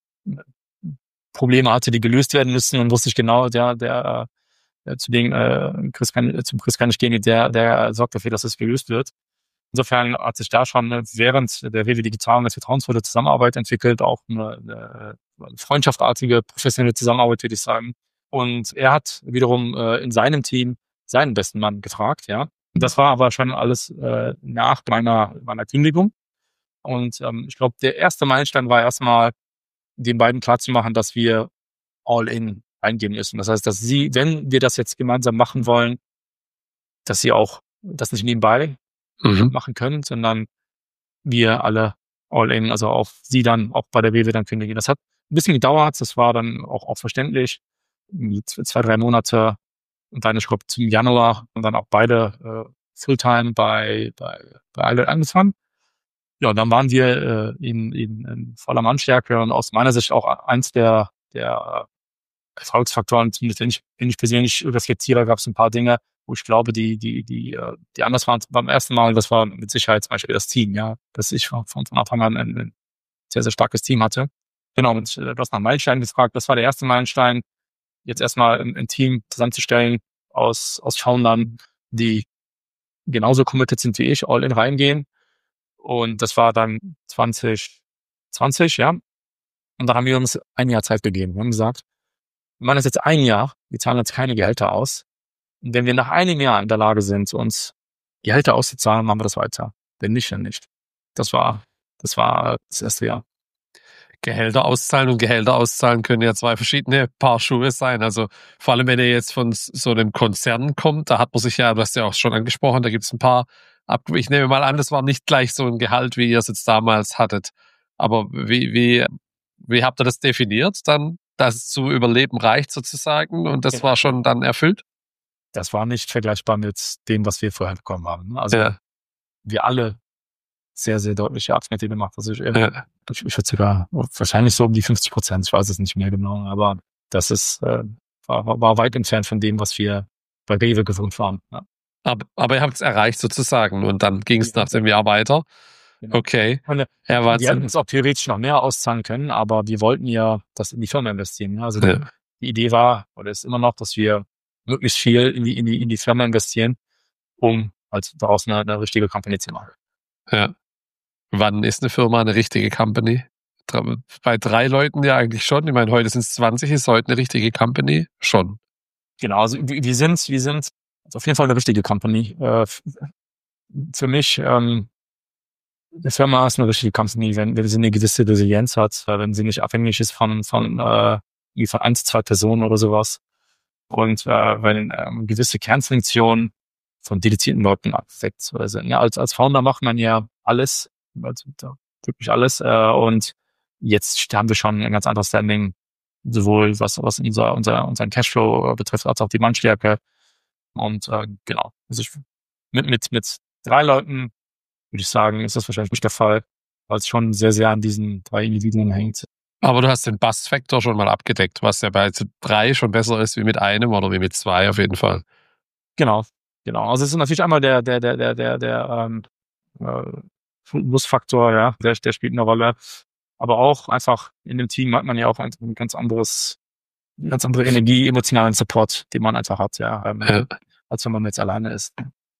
Probleme hatte, die gelöst werden müssen, dann wusste ich genau, der, der, der zu dem äh, Chris kann, zum Chris kann ich gehen, der, der sorgt dafür, dass es gelöst wird. Insofern hat sich da schon während der Rewe Digital eine vertrauensvolle Zusammenarbeit entwickelt, auch eine, eine freundschaftartige, professionelle Zusammenarbeit, würde ich sagen. Und er hat wiederum äh, in seinem Team seinen besten Mann gefragt, ja. Das war aber schon alles äh, nach meiner, meiner Kündigung. Und ähm, ich glaube, der erste Meilenstein war erstmal, den beiden klarzumachen, dass wir all in eingehen müssen. Das heißt, dass sie, wenn wir das jetzt gemeinsam machen wollen, dass sie auch das nicht nebenbei mhm. machen können, sondern wir alle all in, also auch sie dann auch bei der Rewe dann kündigen. Das hat ein bisschen gedauert, das war dann auch, auch verständlich. Zwei, drei Monate und dann, ich glaube, zum Januar und dann auch beide äh, Fulltime bei, bei, bei iLord angefangen. Ja, und dann waren wir äh, in, in, in voller Mannstärke und aus meiner Sicht auch eins der, der Erfolgsfaktoren, zumindest wenn ich, wenn ich persönlich reflektiere, gab es ein paar Dinge, wo ich glaube, die, die, die, die anders waren beim ersten Mal. Das war mit Sicherheit zum Beispiel das Team, ja, dass ich von, von Anfang an ein, ein sehr, sehr starkes Team hatte. Genau, und du hast nach Meilenstein gefragt. Das war der erste Meilenstein, jetzt erstmal ein, ein Team zusammenzustellen aus, aus Foundern, die genauso committed sind wie ich, all in reingehen. Und das war dann zwanzig zwanzig, ja. Und dann haben wir uns ein Jahr Zeit gegeben. Wir haben gesagt, wir machen das jetzt ein Jahr, wir zahlen jetzt keine Gehälter aus. Und wenn wir nach einem Jahr in der Lage sind, uns Gehälter auszuzahlen, machen wir das weiter. Wenn nicht, dann nicht. Das war, das war das erste Jahr. Gehälter auszahlen und Gehälter auszahlen können ja zwei verschiedene Paar Schuhe sein. Also vor allem, wenn ihr jetzt von so einem Konzern kommt, da hat man sich ja, du hast ja auch schon angesprochen, da gibt es ein paar, ich nehme mal an, das war nicht gleich so ein Gehalt, wie ihr es jetzt damals hattet. Aber wie, wie, wie habt ihr das definiert dann, dass es zu überleben reicht sozusagen und das ja. war schon dann erfüllt? Das war nicht vergleichbar mit dem, was wir vorher bekommen haben. Also ja. wir alle sehr, sehr deutliche Abschnitte gemacht. Also ich, ja. ich, ich würde sogar wahrscheinlich so um die fünfzig Prozent, ich weiß es nicht mehr genau, aber das ist äh, war, war weit entfernt von dem, was wir bei Rewe gewohnt waren. Ja. Aber, aber ihr habt es erreicht sozusagen und dann ging es nach dem Jahr weiter. Genau. Okay. Und, ja, wir hätten uns auch theoretisch noch mehr auszahlen können, aber wir wollten ja das in die Firma investieren. Ja? Also ja. Die, die Idee war, oder ist immer noch, dass wir möglichst viel in die, in die, in die Firma investieren, um halt daraus eine, eine richtige Company zu machen. Ja. Wann ist eine Firma eine richtige Company? Bei drei Leuten ja eigentlich schon. Ich meine, heute sind es zwanzig, ist heute eine richtige Company? Schon. Genau, also wir sind, wir sind auf jeden Fall eine richtige Company. Für mich, ähm, eine Firma ist eine richtige Company, wenn, wenn sie eine gewisse Resilienz hat, wenn sie nicht abhängig ist von, von, äh, von eins, zwei Personen oder sowas. Und äh, wenn ähm, gewisse Kernfunktionen von dedizierten Leuten abgedeckt sind. Ja, als, als Founder macht man ja alles, also wirklich alles. Äh, und jetzt haben wir schon ein ganz anderes Standing, sowohl was, was unser, unser, unseren Cashflow betrifft, als auch die Mannstärke. Und äh, genau, also ich, mit, mit, mit drei Leuten würde ich sagen, ist das wahrscheinlich nicht der Fall, weil es schon sehr, sehr an diesen drei Individuen hängt. Aber du hast den Bust-Faktor schon mal abgedeckt, was ja bei drei schon besser ist wie mit einem oder wie mit zwei auf jeden Fall. Genau, genau. Also es ist natürlich einmal der, der, der, der, der, der ähm, äh, Muss-Faktor, ja, der, der spielt eine Rolle. Aber auch einfach in dem Team hat man ja auch ein, ein ganz anderes, ganz andere Energie, emotionalen Support, den man einfach hat, ja, ähm, ja. als wenn man jetzt alleine ist.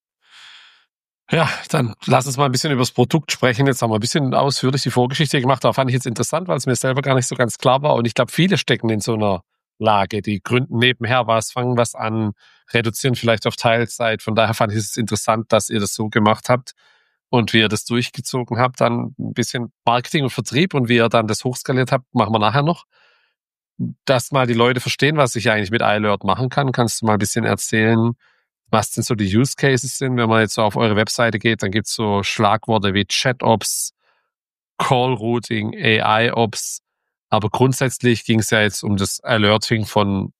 Ja, dann lass uns mal ein bisschen über das Produkt sprechen. Jetzt haben wir ein bisschen ausführlich die Vorgeschichte gemacht. Da fand ich jetzt interessant, weil es mir selber gar nicht so ganz klar war. Und ich glaube, viele stecken in so einer Lage. Die gründen nebenher was, fangen was an, reduzieren vielleicht auf Teilzeit. Von daher fand ich es interessant, dass ihr das so gemacht habt und wie ihr das durchgezogen habt. Dann ein bisschen Marketing und Vertrieb und wie ihr dann das hochskaliert habt, machen wir nachher noch. Dass mal die Leute verstehen, was ich eigentlich mit iAlert machen kann. Kannst du mal ein bisschen erzählen, was denn so die Use Cases sind? Wenn man jetzt so auf eure Webseite geht, dann gibt's so Schlagworte wie ChatOps, Call Routing, A I-Ops. Aber grundsätzlich ging es ja jetzt um das Alerting von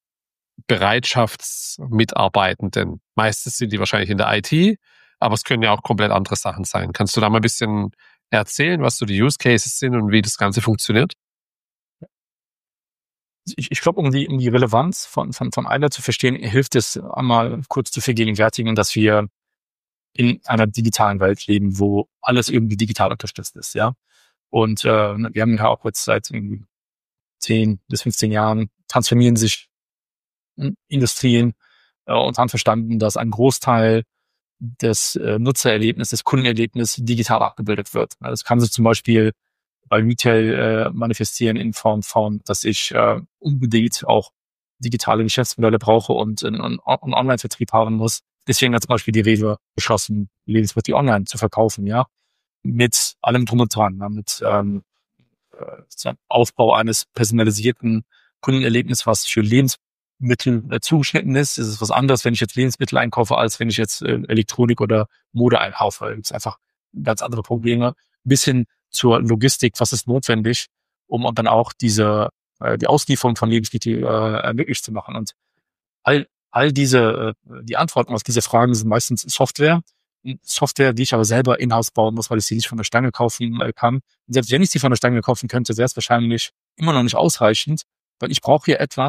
Bereitschaftsmitarbeitenden. Meistens sind die wahrscheinlich in der I T, aber es können ja auch komplett andere Sachen sein. Kannst du da mal ein bisschen erzählen, was so die Use Cases sind und wie das Ganze funktioniert? Ich, ich glaube, um die, um die Relevanz von, von, von iAlert zu verstehen, hilft es einmal kurz zu vergegenwärtigen, dass wir in einer digitalen Welt leben, wo alles irgendwie digital unterstützt ist, ja. Und äh, wir haben ja auch jetzt seit irgendwie zehn bis fünfzehn Jahren transformieren sich Industrien äh, und haben verstanden, dass ein Großteil des äh, Nutzererlebnisses, des Kundenerlebnisses digital abgebildet wird. Das kann sich zum Beispiel bei Retail äh, manifestieren in Form von, dass ich äh, unbedingt auch digitale Geschäftsmodelle brauche und einen Online-Vertrieb haben muss. Deswegen hat zum Beispiel die Rewe beschlossen, Lebensmittel online zu verkaufen, ja, mit allem drum und dran, ja? mit ähm, äh, Aufbau eines personalisierten Kundenerlebnisses, was für Lebensmittel äh, zugeschnitten ist. Es ist was anderes, wenn ich jetzt Lebensmittel einkaufe, als wenn ich jetzt äh, Elektronik oder Mode einkaufe. Es gibt einfach ganz andere Probleme. Bis hin zur Logistik, was ist notwendig, um dann auch diese äh, die Auslieferung von Lebensmitteln äh, möglich zu machen. Und all all diese äh, die Antworten auf diese Fragen sind meistens Software, Software, die ich aber selber in-house bauen muss, weil ich sie nicht von der Stange kaufen äh, kann. Und selbst wenn ich sie von der Stange kaufen könnte, wäre es wahrscheinlich immer noch nicht ausreichend, weil ich brauche hier etwas,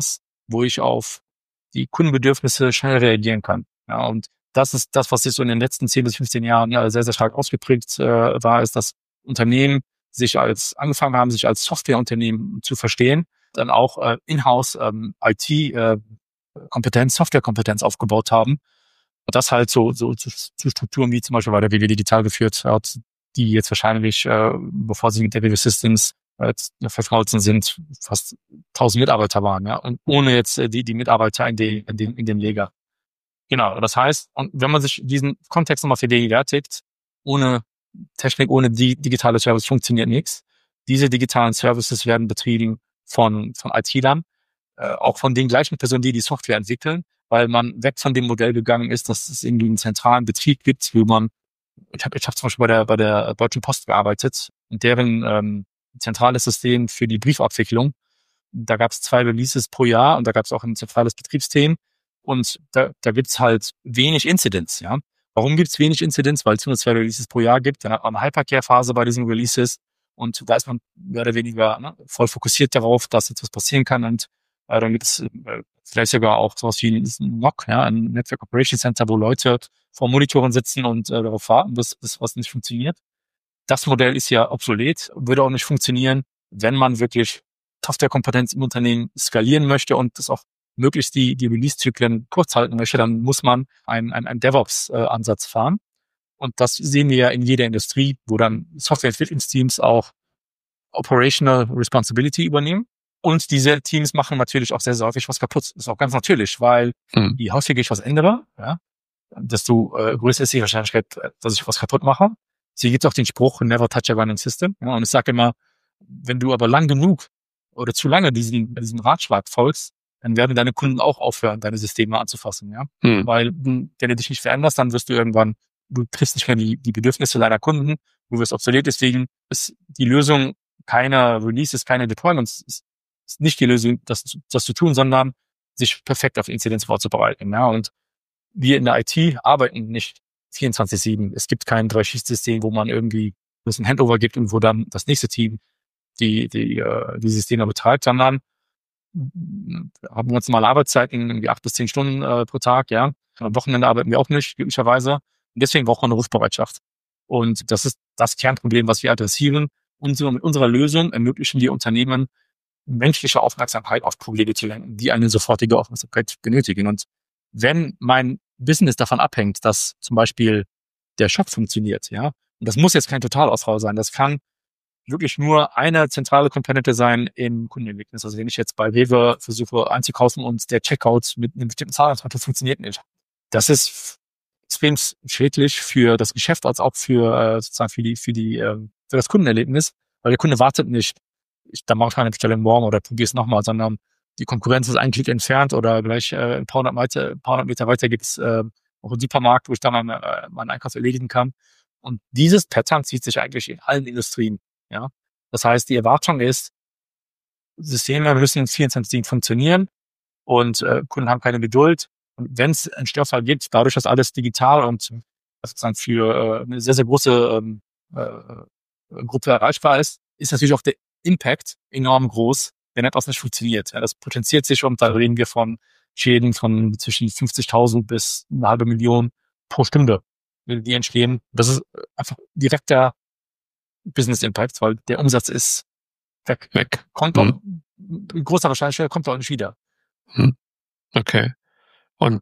wo ich auf die Kundenbedürfnisse schnell reagieren kann. Ja, und das ist das, was sich so in den letzten zehn bis fünfzehn Jahren ja sehr, sehr stark ausgeprägt äh, war, ist, dass Unternehmen sich als angefangen haben, sich als Softwareunternehmen zu verstehen, dann auch äh, in-house ähm, I T-Kompetenz, äh, Softwarekompetenz aufgebaut haben. Und das halt so, so zu, zu Strukturen wie zum Beispiel bei der W W Digital geführt hat, die jetzt wahrscheinlich, äh, bevor sie mit der W W Systems äh, verfrauzen sind, fast tausend Mitarbeiter waren, ja, und ohne jetzt äh, die, die Mitarbeiter in den, in den, in den Lager. Genau, das heißt, und wenn man sich diesen Kontext nochmal vergegenwärtigt, ohne Technik, ohne die digitale Service funktioniert nichts. Diese digitalen Services werden betrieben von, von I T-Lern, äh, auch von den gleichen Personen, die die Software entwickeln, weil man weg von dem Modell gegangen ist, dass es irgendwie einen zentralen Betrieb gibt, wo man, ich habe ich hab zum Beispiel bei der, bei der Deutschen Post gearbeitet, und deren ähm, zentrales System für die Briefabwicklung. Da gab es zwei Releases pro Jahr und da gab es auch ein zentrales Betriebssystem. Und da, da gibt's halt wenig Incidents, ja. Warum gibt's wenig Incidents? Weil es nur zwei Releases pro Jahr gibt. Dann hat man eine Hypercare-Phase bei diesen Releases und da ist man mehr oder weniger ne, voll fokussiert darauf, dass etwas passieren kann. Und äh, dann gibt's äh, vielleicht sogar auch sowas wie ein N O C, ja, ein Network Operation Center, wo Leute vor Monitoren sitzen und äh, darauf warten, bis, bis was nicht funktioniert. Das Modell ist ja obsolet, würde auch nicht funktionieren, wenn man wirklich Softwarekompetenz im Unternehmen skalieren möchte und das auch möglichst die, die Release-Zyklen kurz halten möchte, dann muss man einen, einen, einen DevOps-Ansatz fahren. Und das sehen wir ja in jeder Industrie, wo dann Softwareentwicklungsteams auch Operational Responsibility übernehmen. Und diese Teams machen natürlich auch sehr, sehr häufig was kaputt. Das ist auch ganz natürlich, weil hm. je häufiger ich was ändere, ja, desto äh, größer ist die Wahrscheinlichkeit, dass ich was kaputt mache. Sie gibt auch den Spruch, never touch a running system. Ja, und ich sage immer, wenn du aber lang genug oder zu lange diesen, diesen Ratschlag folgst, dann werden deine Kunden auch aufhören, deine Systeme anzufassen, ja. Hm. Weil, wenn du dich nicht veränderst, dann wirst du irgendwann, du triffst nicht mehr die, die Bedürfnisse deiner Kunden, du wirst obsolet, deswegen ist die Lösung keiner Releases, keine Deployments, ist, ist nicht die Lösung, das, das zu tun, sondern sich perfekt auf Inzidenz vorzubereiten, ja. Und wir in der I T arbeiten nicht vierundzwanzig sieben. Es gibt kein Drei-Schicht-System, wo man irgendwie es ein Handover gibt und wo dann das nächste Team die, die, äh, die Systeme betreibt, sondern haben ganz normale Arbeitszeiten, irgendwie acht bis zehn Stunden äh, pro Tag, ja. Am Wochenende arbeiten wir auch nicht, glücklicherweise. Und deswegen braucht man eine Rufbereitschaft. Und das ist das Kernproblem, was wir adressieren. Und so mit unserer Lösung ermöglichen wir Unternehmen, menschliche Aufmerksamkeit auf Probleme zu lenken, die eine sofortige Aufmerksamkeit benötigen. Und wenn mein Business davon abhängt, dass zum Beispiel der Shop funktioniert, ja, und das muss jetzt kein Totalausfall sein, das kann wirklich nur eine zentrale Komponente sein im Kundenerlebnis. Also wenn ich jetzt bei Rewe versuche einzukaufen und der Checkout mit einem bestimmten Zahlungsmittel funktioniert nicht. Das ist extrem schädlich für das Geschäft als auch für äh, sozusagen für die für die äh, für das Kundenerlebnis, weil der Kunde wartet nicht, ich da mache ich eine Bestellung morgen oder probiere es nochmal, sondern die Konkurrenz ist einen Klick entfernt oder gleich äh, ein paar hundert Meter, ein paar hundert Meter weiter gibt es äh, auch einen Supermarkt, wo ich dann meinen, äh, meinen Einkauf erledigen kann. Und dieses Pattern zieht sich eigentlich in allen Industrien. Ja, das heißt, die Erwartung ist, Systeme müssen vierundzwanzig sieben funktionieren und äh, Kunden haben keine Geduld. Und wenn es einen Störfall gibt, dadurch, dass alles digital und sozusagen für äh, eine sehr, sehr große ähm, äh, Gruppe erreichbar ist, ist natürlich auch der Impact enorm groß, wenn etwas nicht funktioniert. Ja, das potenziert sich und da reden wir von Schäden von zwischen fünfzigtausend bis eine halbe Million pro Stunde, die entstehen. Das ist einfach direkter Business Impact, weil der Umsatz ist weg. Weg. Kommt doch, hm. mit großer Wahrscheinlichkeit kommt doch nicht wieder. Hm. Okay. Und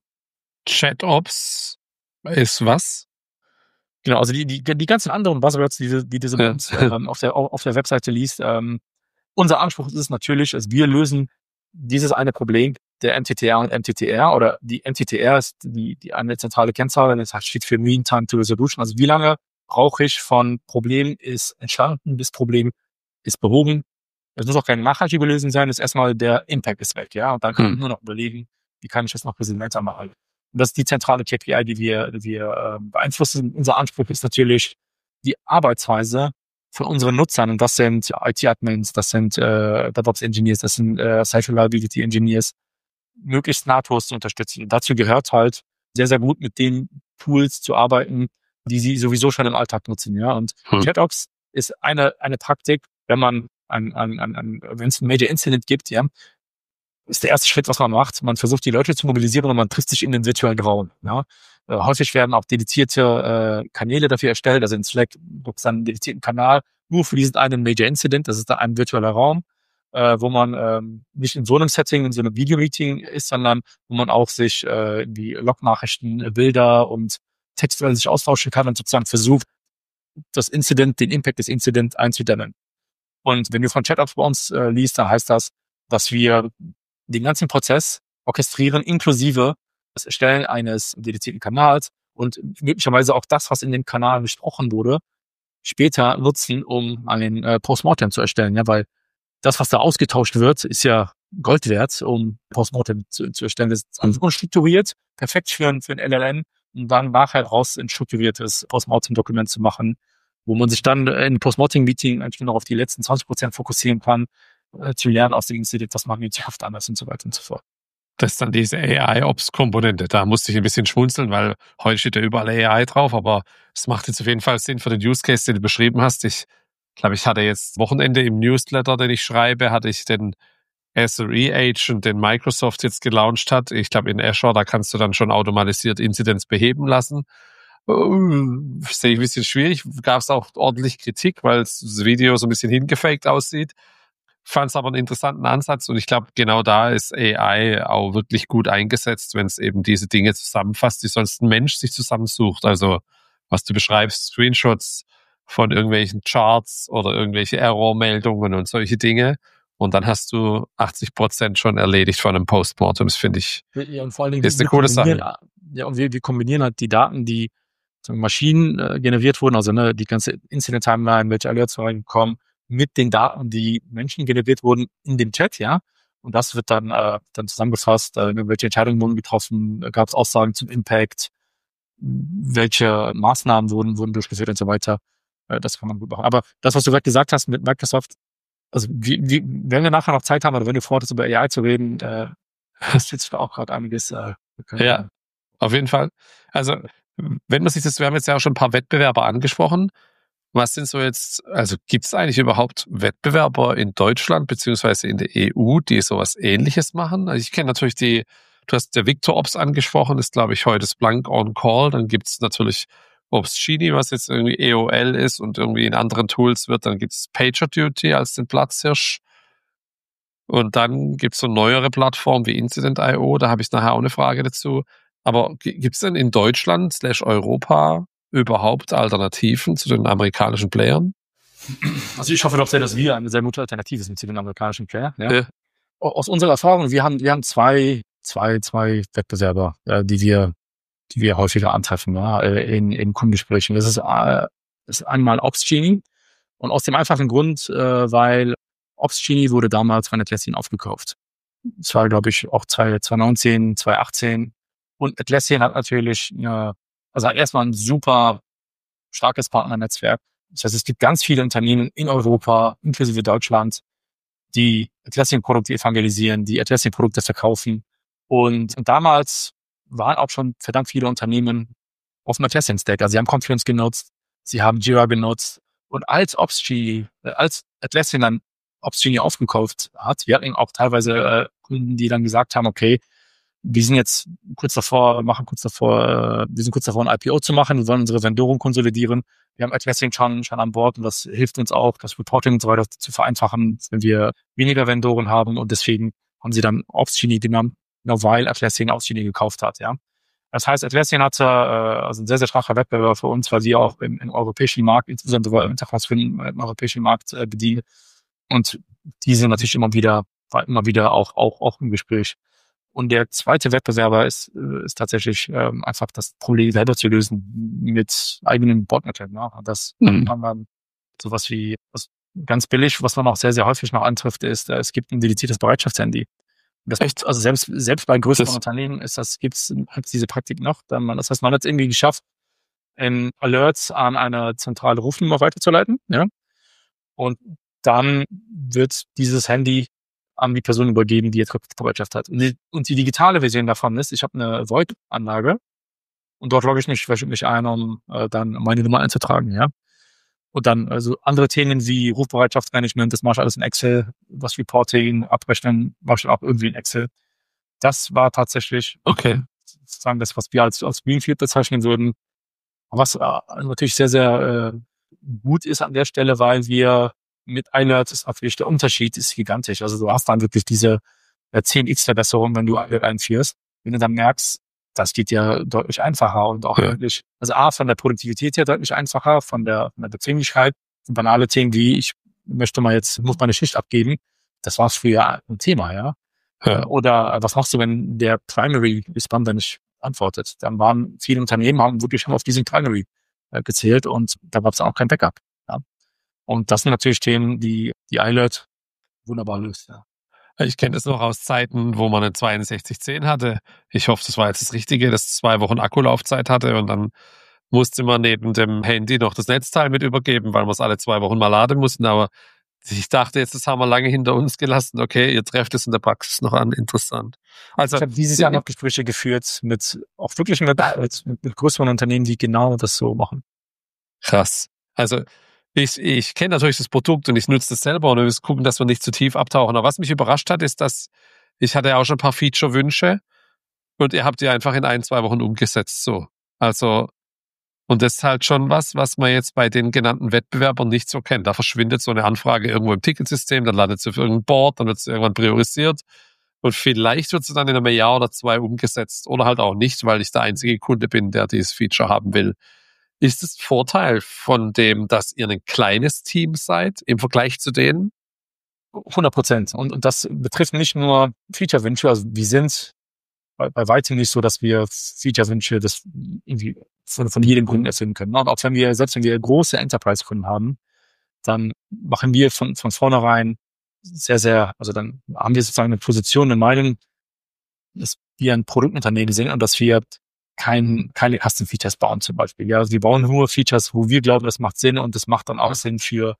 ChatOps ist was? Genau, also die, die, die ganzen anderen Buzzwords, die, die diese ja. ähm, auf der, auf der Webseite liest, ähm, unser Anspruch ist es natürlich, also wir lösen dieses eine Problem der M T T R und M T T R oder die M T T R ist die, die eine zentrale Kennzahl, das steht für Mean Time to Resolution, also wie lange brauche ich von Problem ist entstanden bis Problem ist behoben. Es muss auch keine nachhaltige Lösung sein, das ist erstmal der Impact ist weg, ja, und dann kann hm. ich nur noch überlegen, wie kann ich das noch resilienter machen. Und das ist die zentrale K P I, die wir, die wir äh, beeinflussen. Unser Anspruch ist natürlich die Arbeitsweise von unseren Nutzern, und das sind I T-Admins, das sind äh, DevOps-Engineers, das sind äh, Site Reliability-Engineers, möglichst nahtlos zu unterstützen. Und dazu gehört halt sehr, sehr gut mit den Tools zu arbeiten, die sie sowieso schon im Alltag nutzen. Ja, und hm. ChatOps ist eine eine Taktik, wenn man ein, ein, ein, ein wenn es ein Major Incident gibt, ja, ist der erste Schritt, was man macht. Man versucht, die Leute zu mobilisieren und man trifft sich in den virtuellen Raum. Ja. Äh, häufig werden auch dedizierte äh, Kanäle dafür erstellt. Also in Slack gibt es dann einen dedizierten Kanal nur für diesen einen Major Incident. Das ist dann ein virtueller Raum, äh, wo man ähm, nicht in so einem Setting, in so einem Video-Meeting ist, sondern wo man auch sich äh, irgendwie Log-Nachrichten, äh, Bilder und textuell sich austauschen kann und sozusagen versucht, das Incident, den Impact des Incidents einzudämmen. Und wenn du von Chat-Ups bei uns äh, liest, dann heißt das, dass wir den ganzen Prozess orchestrieren, inklusive das Erstellen eines dedizierten Kanals und möglicherweise auch das, was in dem Kanal besprochen wurde, später nutzen, um ein äh, Postmortem zu erstellen. Ja, weil das, was da ausgetauscht wird, ist ja Gold wert, um Postmortem zu, zu erstellen. Das ist also unstrukturiert, perfekt für, ein- für ein L L M, um dann nachher raus ein strukturiertes Postmortem-Dokument zu machen, wo man sich dann in einem Postmortem-Meeting eigentlich nur noch auf die letzten zwanzig Prozent fokussieren kann, äh, zu lernen aus dem Incident, was machen wir in Zukunft anders und so weiter und so fort. Das ist dann diese A I-Ops-Komponente. Da musste ich ein bisschen schmunzeln, weil heute steht ja überall A I drauf, aber es macht jetzt auf jeden Fall Sinn für den Use Case, den du beschrieben hast. Ich glaube, ich hatte jetzt Wochenende im Newsletter, den ich schreibe, hatte ich den S R E-Agent, den Microsoft jetzt gelauncht hat. Ich glaube, in Azure, da kannst du dann schon automatisiert Incidents beheben lassen. Uh, sehe ich ein bisschen schwierig. Gab es auch ordentlich Kritik, weil das Video so ein bisschen hingefaked aussieht. Fand es aber einen interessanten Ansatz und ich glaube, genau da ist A I auch wirklich gut eingesetzt, wenn es eben diese Dinge zusammenfasst, die sonst ein Mensch sich zusammensucht. Also was du beschreibst, Screenshots von irgendwelchen Charts oder irgendwelche Error-Meldungen und solche Dinge. Und dann hast du achtzig Prozent schon erledigt von einem Postmortem. Das finde ich, Ja, und vor allen Dingen, ist wir, eine wir coole kombinieren, Sache. ja, und wir, wir kombinieren halt die Daten, die von Maschinen äh, generiert wurden, also ne, die ganze Incident-Timeline, welche Alerts reinkommen, mit den Daten, die Menschen generiert wurden in dem Chat, ja. Und das wird dann äh, dann zusammengefasst, äh, welche Entscheidungen wurden getroffen, gab es Aussagen zum Impact, welche Maßnahmen wurden wurden durchgeführt und so weiter. Äh, das kann man gut machen. Aber das, was du gerade gesagt hast mit Microsoft, also wie, wie, wenn wir nachher noch Zeit haben oder wenn du vorhattest, über A I zu reden, äh, ist jetzt auch gerade einiges. Äh, wir können, Ja, auf jeden Fall. Also, wenn man sich das, wir haben jetzt ja auch schon ein paar Wettbewerber angesprochen. Was sind so jetzt, also gibt es eigentlich überhaupt Wettbewerber in Deutschland beziehungsweise in der E U, die sowas Ähnliches machen? Also ich kenne natürlich die, du hast der Victor Ops angesprochen, ist glaube ich heute Splunk on Call. Dann gibt es natürlich Opsgenie, was jetzt irgendwie E O L ist und irgendwie in anderen Tools wird. Dann gibt es PagerDuty als den Platzhirsch. Und dann gibt es so neuere Plattformen wie Incident Punkt I O, da habe ich nachher auch eine Frage dazu. Aber gibt es denn in Deutschland slash Europa überhaupt Alternativen zu den amerikanischen Playern? Also ich hoffe doch sehr, dass wir eine sehr gute Alternative sind zu den amerikanischen Player. Ja. Ja. Aus unserer Erfahrung, wir haben, wir haben zwei, zwei, zwei Wettbewerber, äh, die wir, die wir häufiger antreffen, ja, äh, in, in Kundengesprächen. Das ist, äh, das ist einmal Opsgenie. Und aus dem einfachen Grund, äh, weil Opsgenie wurde damals von Atlassian aufgekauft. Das war, glaube ich, auch zwanzig neunzehn, zwanzig achtzehn. Und Atlassian hat natürlich, ja, also hat erstmal ein super starkes Partnernetzwerk. Das heißt, es gibt ganz viele Unternehmen in Europa, inklusive Deutschland, die Atlassian-Produkte evangelisieren, die Atlassian-Produkte verkaufen. Und, und damals waren auch schon verdammt viele Unternehmen auf dem Atlassian-Stack. Also sie haben Confluence genutzt, sie haben Jira genutzt. Und als Opsgenie, äh, als Atlassian dann Opsgenie aufgekauft hat, wir hatten auch teilweise äh, Kunden, die dann gesagt haben, okay, wir sind jetzt kurz davor, machen kurz davor, äh, wir sind kurz davor, ein I P O zu machen, wir wollen unsere Vendoren konsolidieren. Wir haben Atlassian schon, schon an Bord und das hilft uns auch, das Reporting und so weiter zu vereinfachen, wenn wir weniger Vendoren haben und deswegen haben sie dann Opsgenie genommen, nur weil Atlassian Opsgenie gekauft hat, ja. Das heißt, Atlassian hatte äh, also ein sehr, sehr starker Wettbewerber für uns, weil sie auch im, im europäischen Markt, insbesondere im Interface für den im europäischen Markt äh, bedienen. Und die sind natürlich immer wieder, war immer wieder auch, auch, auch im Gespräch. Und der zweite Wettbewerber ist, äh, ist tatsächlich ähm, einfach das Problem selber zu lösen mit eigenen Botnetzen. Ne? Das Mhm. kann man sowas wie was ganz billig, was man auch sehr, sehr häufig noch antrifft, ist, äh, es gibt ein dediziertes Bereitschaftshandy. Das, Echt? also selbst, selbst bei größeren Das- Unternehmen ist das, gibt's, gibt's diese Praktik noch. Dann man, das heißt, man hat es irgendwie geschafft, in Alerts an eine zentrale Rufnummer weiterzuleiten, ja. Und dann wird dieses Handy an die Person übergeben, die jetzt Bereitschaft hat. Und die, und die digitale Version davon ist, ich habe eine VoIP-Anlage und dort logge ich mich wöchentlich ein, um äh, dann meine Nummer einzutragen, ja. Und dann also andere Themen wie Rufbereitschaftsmanagement, das mache ich alles in Excel, was Reporting, Abrechnen, mache ich auch irgendwie in Excel. Das war tatsächlich Okay. sozusagen das, was wir als, als Greenfield bezeichnen würden. Was äh, natürlich sehr, sehr äh, gut ist an der Stelle, weil wir mit iAlert ist natürlich der Unterschied ist gigantisch. Also du hast dann wirklich diese äh, zehn x-Verbesserung, wenn du iAlert einführst. Wenn du dann merkst, das geht ja deutlich einfacher und auch Ja. deutlich, also A, von der Produktivität her deutlich einfacher, von der, von der Bequemlichkeit. Und banale Themen wie, ich möchte mal jetzt, muss meine Schicht abgeben. Das war früher ein Thema, ja. Ja. Oder was machst du, wenn der Primary Responder nicht antwortet? Dann waren viele Unternehmen, haben wirklich auf diesen Primary äh, gezählt und da gab es auch kein Backup. Ja. Und das sind natürlich Themen, die die iAlert wunderbar löst. Ja. Ich kenne das noch aus Zeiten, wo man eine zweiundsechzig zehn hatte. Ich hoffe, das war jetzt das Richtige, das zwei Wochen Akkulaufzeit hatte und dann musste man neben dem Handy noch das Netzteil mit übergeben, weil wir es alle zwei Wochen mal laden mussten. Aber ich dachte jetzt, das haben wir lange hinter uns gelassen. Okay, ihr trefft es in der Praxis noch an. Interessant. Also ich habe dieses Jahr noch Gespräche geführt mit auch wirklich mit, mit, mit größeren Unternehmen, die genau das so machen. Krass. Also ich, ich kenne natürlich das Produkt und ich nutze das selber und wir müssen gucken, dass wir nicht zu tief abtauchen. Aber was mich überrascht hat, ist, dass ich hatte ja auch schon ein paar Feature-Wünsche und ihr habt die einfach in ein, zwei Wochen umgesetzt. So. Also, und das ist halt schon was, was man jetzt bei den genannten Wettbewerbern nicht so kennt. Da verschwindet so eine Anfrage irgendwo im Ticketsystem, dann landet sie auf irgendeinem Board, dann wird sie irgendwann priorisiert und vielleicht wird sie dann in einem Jahr oder zwei umgesetzt oder halt auch nicht, weil ich der einzige Kunde bin, der dieses Feature haben will. Ist es ein Vorteil von dem, dass ihr ein kleines Team seid im Vergleich zu denen? hundert Prozent. Und, und das betrifft nicht nur Feature-Wünsche. Also wir sind bei, bei weitem nicht so, dass wir Feature-Wünsche das irgendwie von, von jedem Kunden erfüllen können. Und auch wenn wir, selbst wenn wir große Enterprise-Kunden haben, dann machen wir von, von vornherein sehr, sehr, also dann haben wir sozusagen eine Position, eine Meinung, dass wir ein Produktunternehmen sind und dass wir kein, keine Custom-Features bauen zum Beispiel. Ja, also wir bauen nur Features, wo wir glauben, das macht Sinn und das macht dann auch Sinn für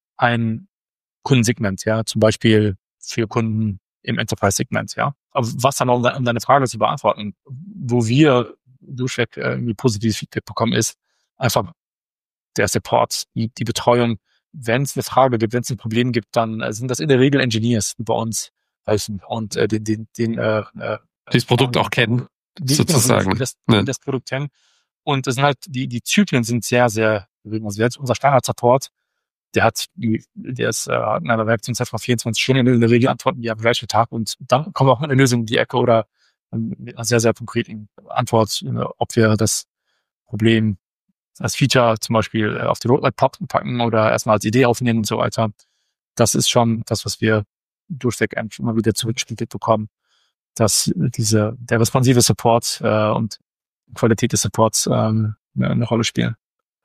ein Kundensegment, ja, zum Beispiel für Kunden im Enterprise-Segment, ja. Aber was dann, um deine Frage zu beantworten, wo wir durchweg irgendwie positives Feedback bekommen, ist einfach der Support, die, die Betreuung. Wenn es eine Frage gibt, wenn es ein Problem gibt, dann sind das in der Regel Engineers, die bei uns helfen und äh, den, den, den äh, äh, das Produkt auch kennen. Die, sozusagen. Die das, die ja. das Produkt kennen. Und das sind halt, die, die Zyklen sind sehr, sehr, also jetzt unser Standard-Support, der hat, die, der ist, äh, hat eine Reaktionszeit von vierundzwanzig Stunden, in der Regel antworten die am gleichen Tag und dann kommen wir auch mit einer Lösung um die Ecke oder mit einer sehr, sehr konkreten Antwort, ob wir das Problem als Feature zum Beispiel auf die Roadmap packen oder erstmal als Idee aufnehmen und so weiter. Das ist schon das, was wir durchweg eigentlich immer wieder zurückgespiegelt bekommen, dass diese der responsive Support äh, und Qualität des Supports ähm, eine, eine Rolle spielen.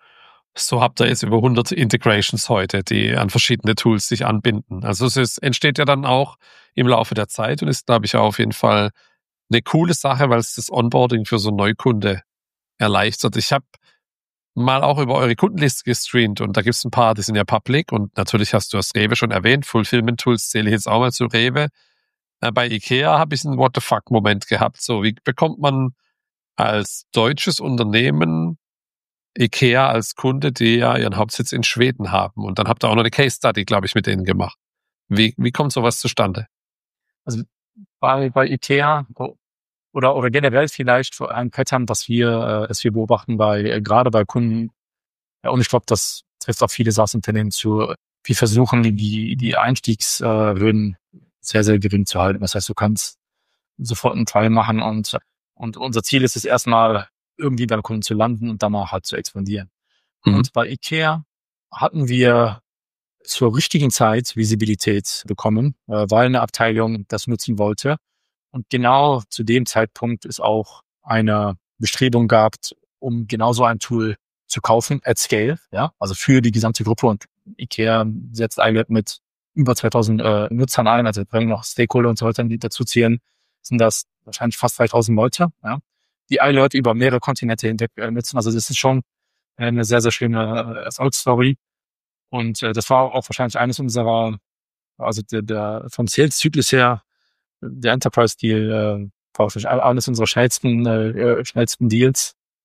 So habt ihr jetzt über hundert Integrations heute, die an verschiedene Tools sich anbinden. Also es ist, entsteht ja dann auch im Laufe der Zeit und ist, glaube ich, auch auf jeden Fall eine coole Sache, weil es das Onboarding für so einen Neukunde erleichtert. Ich habe mal auch über eure Kundenliste gestreamt und da gibt es ein paar, die sind ja public und natürlich hast du das Rewe schon erwähnt. Fulfillment-Tools zähle ich jetzt auch mal zu Rewe. Bei IKEA habe ich einen What-the-fuck-Moment gehabt. So, wie bekommt man als deutsches Unternehmen IKEA als Kunde, die ja ihren Hauptsitz in Schweden haben? Und dann habt ihr auch noch eine Case-Study, glaube ich, mit denen gemacht. Wie, wie kommt sowas zustande? Also bei, bei IKEA oder, oder generell vielleicht für ein Pattern, das wir, äh, das wir beobachten bei, äh, gerade bei Kunden. Ja, und ich glaube, das trifft auch viele SaaS-Unternehmen zu. Wir versuchen, die, die Einstiegshürden äh, sehr, sehr gering zu halten. Das heißt, du kannst sofort einen Trial machen und, und unser Ziel ist es erstmal, irgendwie beim Kunden zu landen und danach halt zu expandieren. Mhm. Und bei IKEA hatten wir zur richtigen Zeit Visibilität bekommen, äh, weil eine Abteilung das nutzen wollte. Und genau zu dem Zeitpunkt es auch eine Bestrebung gab, um genau so ein Tool zu kaufen, at scale, ja, also für die gesamte Gruppe. Und IKEA setzt iAlert mit über zweitausend äh, Nutzern ein, also bringen noch Stakeholder und so weiter, die dazu zählen, sind das wahrscheinlich fast zweitausend Leute, ja, die iAlert über mehrere Kontinente hinweg äh, nutzen. Also das ist schon eine sehr, sehr schöne äh, Erfolgsstory. Und äh, das war auch wahrscheinlich eines unserer, also der, der vom Sales-Zyklus her, der Enterprise-Deal äh, war wahrscheinlich eines unserer schnellsten, äh, schnellsten Deals.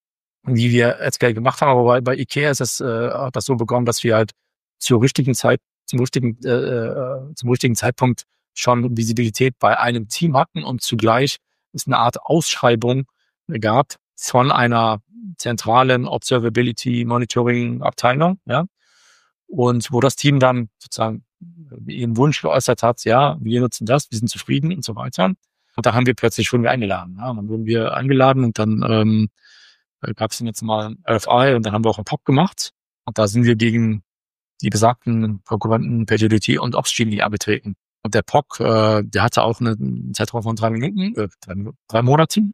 wie wir At-Scale gemacht haben. Aber bei, bei IKEA ist es, äh, hat das so begonnen, dass wir halt zur richtigen Zeit, zum richtigen, äh, äh, zum richtigen Zeitpunkt schon Visibilität bei einem Team hatten und zugleich es eine Art Ausschreibung gab von einer zentralen Observability Monitoring Abteilung, ja. Und wo das Team dann sozusagen ihren Wunsch geäußert hat, ja, wir nutzen das, wir sind zufrieden und so weiter. Und da haben wir plötzlich schon eingeladen. Ja. Und dann wurden wir eingeladen und dann ähm, gab es jetzt mal ein R F I und dann haben wir auch einen P O C gemacht. Und da sind wir gegen die besagten Konkurrenten PagerDuty und Opsgenie angetreten. Und der P O C, äh, der hatte auch einen Zeitraum von drei Minuten, äh, drei, drei Monaten.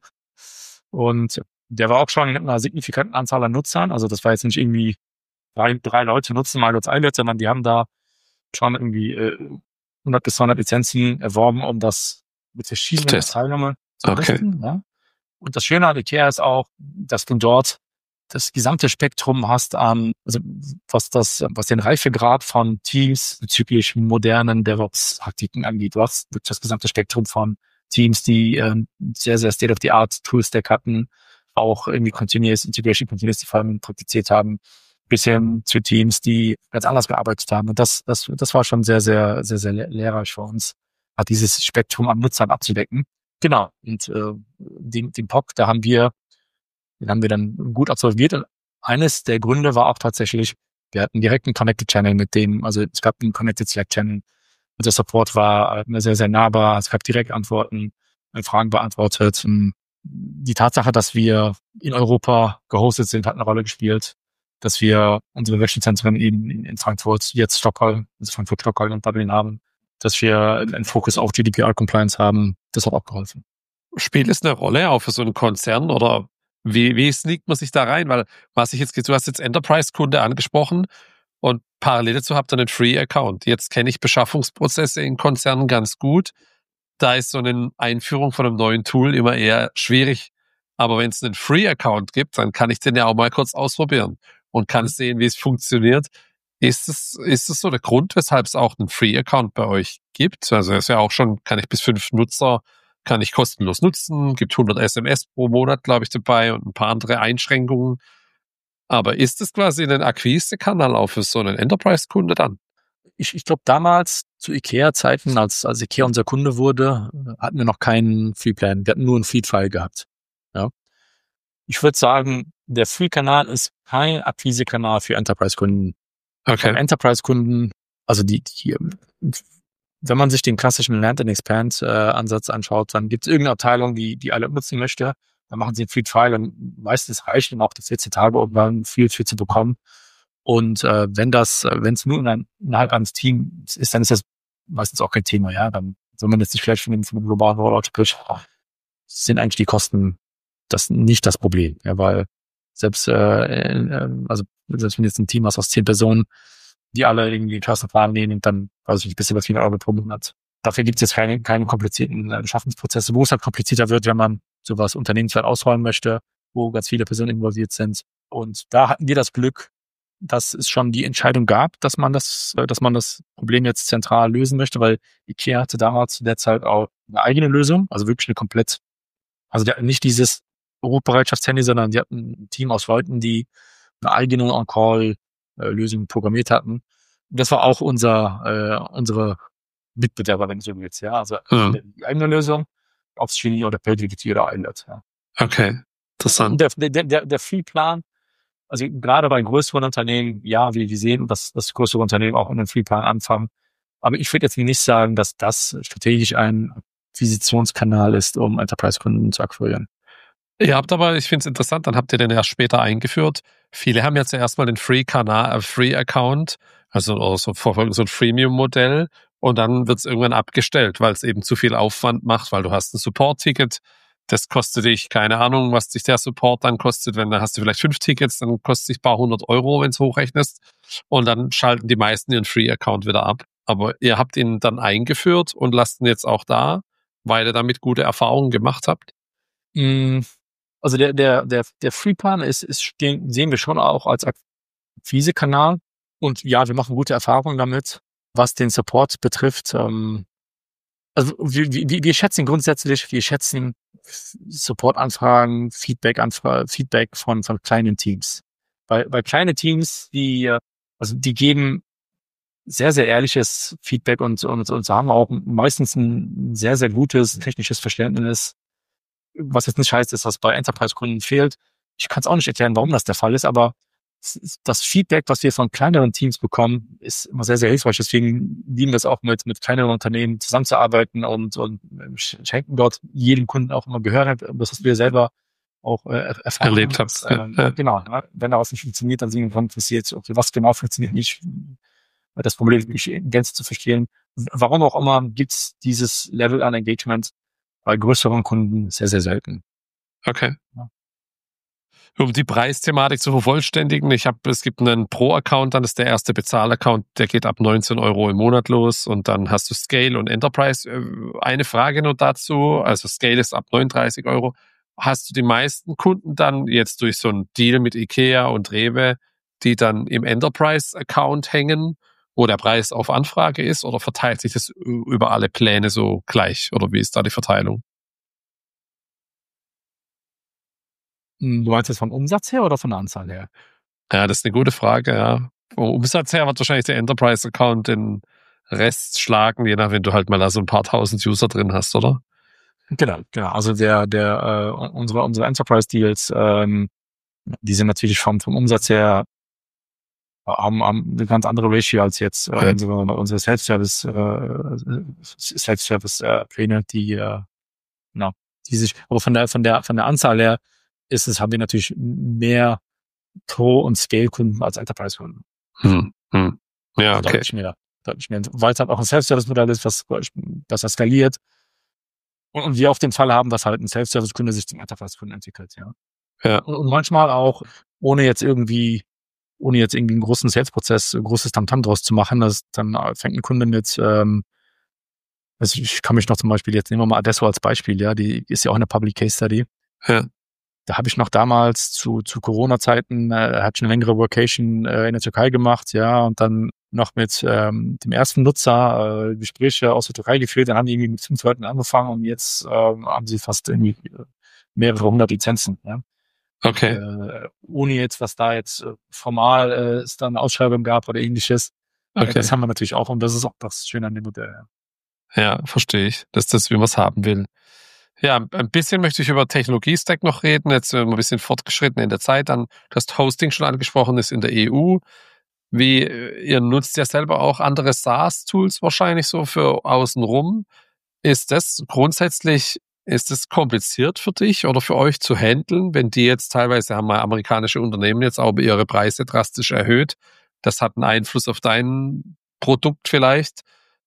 Und der war auch schon mit einer signifikanten Anzahl an Nutzern. Also das war jetzt nicht irgendwie drei, drei Leute nutzen mal als iLert, sondern die haben da schon irgendwie äh, hundert bis zweihundert Lizenzen erworben, um das mit verschiedenen Abteilungen zu okay. testen. Ja? Und das Schöne an IKEA ist auch, dass du dort das gesamte Spektrum hast an, also was das, was den Reifegrad von Teams bezüglich modernen DevOps-Praktiken angeht. Du hast wirklich das gesamte Spektrum von Teams, die ähm, sehr, sehr State-of-the-Art-Tool-Stack hatten, auch irgendwie Continuous Integration, Continuous Deployment praktiziert haben, bis hin zu Teams, die ganz anders gearbeitet haben. Und das, das, das war schon sehr, sehr, sehr, sehr lehrreich für uns, hat dieses Spektrum an Nutzern abzudecken. Genau. Und äh, den, den P O C, da haben wir, den haben wir dann gut absolviert. Und eines der Gründe war auch tatsächlich, wir hatten direkt einen Connected Channel mit dem, also es gab einen Connected Slack Channel. Und der Support war sehr, sehr nahbar. Es gab direkt Antworten, Fragen beantwortet. Und die Tatsache, dass wir in Europa gehostet sind, hat eine Rolle gespielt. Dass wir unsere Rechenzentren eben in Frankfurt, jetzt Stockholm, also Frankfurt, Stockholm und Dublin haben, dass wir einen Fokus auf G D P R-Compliance haben, das hat auch geholfen. Spielt es eine Rolle auch für so einen Konzern oder wie, wie sneakt man sich da rein? Weil was ich jetzt, du hast jetzt Enterprise-Kunde angesprochen und parallel dazu habt ihr einen Free-Account. Jetzt kenne ich Beschaffungsprozesse in Konzernen ganz gut. Da ist so eine Einführung von einem neuen Tool immer eher schwierig. Aber wenn es einen Free-Account gibt, dann kann ich den ja auch mal kurz ausprobieren und kann sehen, wie es funktioniert. Ist es, ist es so der Grund, weshalb es auch einen Free-Account bei euch gibt? Also es ist ja auch schon, kann ich bis fünf Nutzer, kann ich kostenlos nutzen, gibt hundert S M S pro Monat, glaube ich, dabei und ein paar andere Einschränkungen. Aber ist es quasi ein Akquise-Kanal auch für so einen Enterprise-Kunde dann? Ich, ich glaube, damals zu IKEA-Zeiten, als, als IKEA unser Kunde wurde, hatten wir noch keinen Free-Plan. Wir hatten nur einen Feed-File gehabt. Ja. Ich würde sagen, der Free-Kanal ist kein Akquise-Kanal für Enterprise-Kunden. Okay. Enterprise-Kunden, also die, die, wenn man sich den klassischen Land and Expand äh, Ansatz anschaut, dann gibt es irgendeine Abteilung, die die alle nutzen möchte. Dann machen sie ein Free-Trial und meistens reicht dann auch die vierzehn Tage, um dann viel, viel zu bekommen. Und äh, wenn das, wenn es nur in ein, innerhalb eines Teams ist, dann ist das meistens auch kein Thema, ja. Dann soll man jetzt nicht vielleicht von dem, von dem globalen Rollout spricht, sind eigentlich die Kosten das nicht das Problem, ja, weil selbst äh, äh, also selbst wenn jetzt ein Team hast aus zehn Personen, die alle irgendwie Klassenplan nehmen, dann weiß ich nicht, bis über vierhundert Euro pro Monat. Dafür gibt es jetzt keine, keine komplizierten äh, Schaffensprozesse, wo es halt komplizierter wird, wenn man sowas unternehmensweit ausräumen möchte, wo ganz viele Personen involviert sind. Und da hatten wir das Glück, dass es schon die Entscheidung gab, dass man das, dass man das Problem jetzt zentral lösen möchte, weil IKEA hatte damals zu der Zeit auch eine eigene Lösung, also wirklich eine komplett, also die hatten nicht dieses Rufbereitschaftshandy, sondern die hatten ein Team aus Leuten, die eine eigene On-Call-Lösung programmiert hatten. Das war auch unser, äh, unsere Mitbewerber, wenn du so willst, ja, also Mhm. die eigene Lösung, Opsgenie oder PagerDuty oder iLert, ja. Okay, interessant. Der, der, der, der Free-Plan, also gerade bei größeren Unternehmen, ja, wir, wir sehen, dass, dass größere Unternehmen auch in den Free-Plan anfangen. Aber ich würde jetzt nicht sagen, dass das strategisch ein Akquisitionskanal ist, um Enterprise-Kunden zu akquirieren. Ihr habt aber, ich finde es interessant, dann habt ihr den erst später eingeführt. Viele haben jetzt erstmal den Free-Kanal, äh, Free-Account, also oder so, verfolgen so ein Freemium-Modell und dann wird es irgendwann abgestellt, weil es eben zu viel Aufwand macht, weil du hast ein Support-Ticket, das kostet dich, keine Ahnung, was dich der Support dann kostet, wenn da hast du vielleicht fünf Tickets, dann kostet dich ein paar hundert Euro, wenn es hochrechnest und dann schalten die meisten ihren Free-Account wieder ab. Aber ihr habt ihn dann eingeführt und lasst ihn jetzt auch da, weil ihr damit gute Erfahrungen gemacht habt? Also der, der, der, der Free-Plan ist, ist, stehen, sehen wir schon auch als Akquise-Kanal. Und ja, wir machen gute Erfahrungen damit. Was den Support betrifft, ähm, Also wir, wir, wir schätzen grundsätzlich, wir schätzen Support-Anfragen, Feedback-Anfragen, Feedback von, von kleinen Teams. Bei, bei kleinen Teams, die, also die geben sehr, sehr ehrliches Feedback und, und, und haben auch meistens ein sehr, sehr gutes technisches Verständnis. Was jetzt nicht heißt, ist, dass bei Enterprise-Kunden fehlt. Ich kann es auch nicht erklären, warum das der Fall ist, aber das Feedback, was wir von kleineren Teams bekommen, ist immer sehr, sehr hilfreich. Deswegen lieben wir es auch mit, mit kleineren Unternehmen zusammenzuarbeiten und, und schenken dort jedem Kunden auch immer Gehör. Das, was wir selber auch äh, erfahren Erlebt haben. habt. Äh, Ja. Genau. Ja, wenn da was nicht funktioniert, dann sehen wir, wann passiert, okay, was genau funktioniert nicht. Das Problem nicht in Gänze zu verstehen. Warum auch immer gibt es dieses Level an Engagement bei größeren Kunden sehr, sehr selten. Okay. Ja. Um die Preisthematik zu vervollständigen, ich habe, es gibt einen Pro-Account, dann ist der erste Bezahl-Account, der geht ab neunzehn Euro im Monat los und dann hast du Scale und Enterprise. Eine Frage nur dazu, also Scale ist ab neununddreißig Euro. Hast du die meisten Kunden dann jetzt durch so einen Deal mit Ikea und Rewe, die dann im Enterprise-Account hängen, wo der Preis auf Anfrage ist, oder verteilt sich das über alle Pläne so gleich, oder wie ist da die Verteilung? Du meinst jetzt vom Umsatz her oder von der Anzahl her? Ja, das ist eine gute Frage, ja. Vom Umsatz her wird wahrscheinlich der Enterprise-Account den Rest schlagen, je nach, wenn du halt mal da so ein paar tausend User drin hast, oder? Genau, genau. Also der, der, äh, unsere, unsere Enterprise-Deals, ähm, die sind natürlich vom, vom Umsatz her, haben, haben eine ganz andere Ratio als jetzt äh, Ja. unsere, unsere Self-Service, äh, Self-Service-Pläne, die, äh, genau, die sich, aber von der, von der, von der Anzahl her ist es, haben wir natürlich mehr Pro- und Scale-Kunden als Enterprise-Kunden. Hm, hm. Ja, okay. Deutlich mehr, deutlich mehr. Weil es halt auch ein Self-Service-Modell ist, was, das skaliert. Und, und wir auch den Fall haben, dass halt ein Self-Service-Kunde sich zum Enterprise-Kunden entwickelt, ja. Ja. Und, und manchmal auch, ohne jetzt irgendwie, ohne jetzt irgendwie einen großen Sales-Prozess, ein großes Tamtam draus zu machen, dass dann fängt ein Kunde mit, ähm, also ich kann mich noch zum Beispiel, jetzt nehmen wir mal Adesso als Beispiel, ja, die ist ja auch eine Public Case Study. Ja. Da habe ich noch damals zu, zu Corona-Zeiten, äh, hat schon eine längere Workation äh, in der Türkei gemacht, ja, und dann noch mit ähm, dem ersten Nutzer äh, Gespräche aus der Türkei geführt, dann haben die irgendwie mit fünf Leuten angefangen und jetzt äh, haben sie fast irgendwie mehrere hundert Lizenzen, ja. Okay. Äh, ohne jetzt, was da jetzt äh, formal äh, es dann Ausschreibung gab oder ähnliches. Äh, Okay. Das haben wir natürlich auch und das ist auch das Schöne an dem Modell. Ja. Ja, verstehe ich. Das ist das, wie man es haben will. Ja, ein bisschen möchte ich über Technologie-Stack noch reden. Jetzt sind wir ein bisschen fortgeschritten in der Zeit. Dann, du hast Hosting schon angesprochen, ist in der E U. Wie, ihr nutzt ja selber auch andere SaaS-Tools wahrscheinlich so für außenrum. Ist das grundsätzlich, ist das kompliziert für dich oder für euch zu handeln, wenn die jetzt teilweise haben mal amerikanische Unternehmen jetzt auch ihre Preise drastisch erhöht? Das hat einen Einfluss auf dein Produkt vielleicht.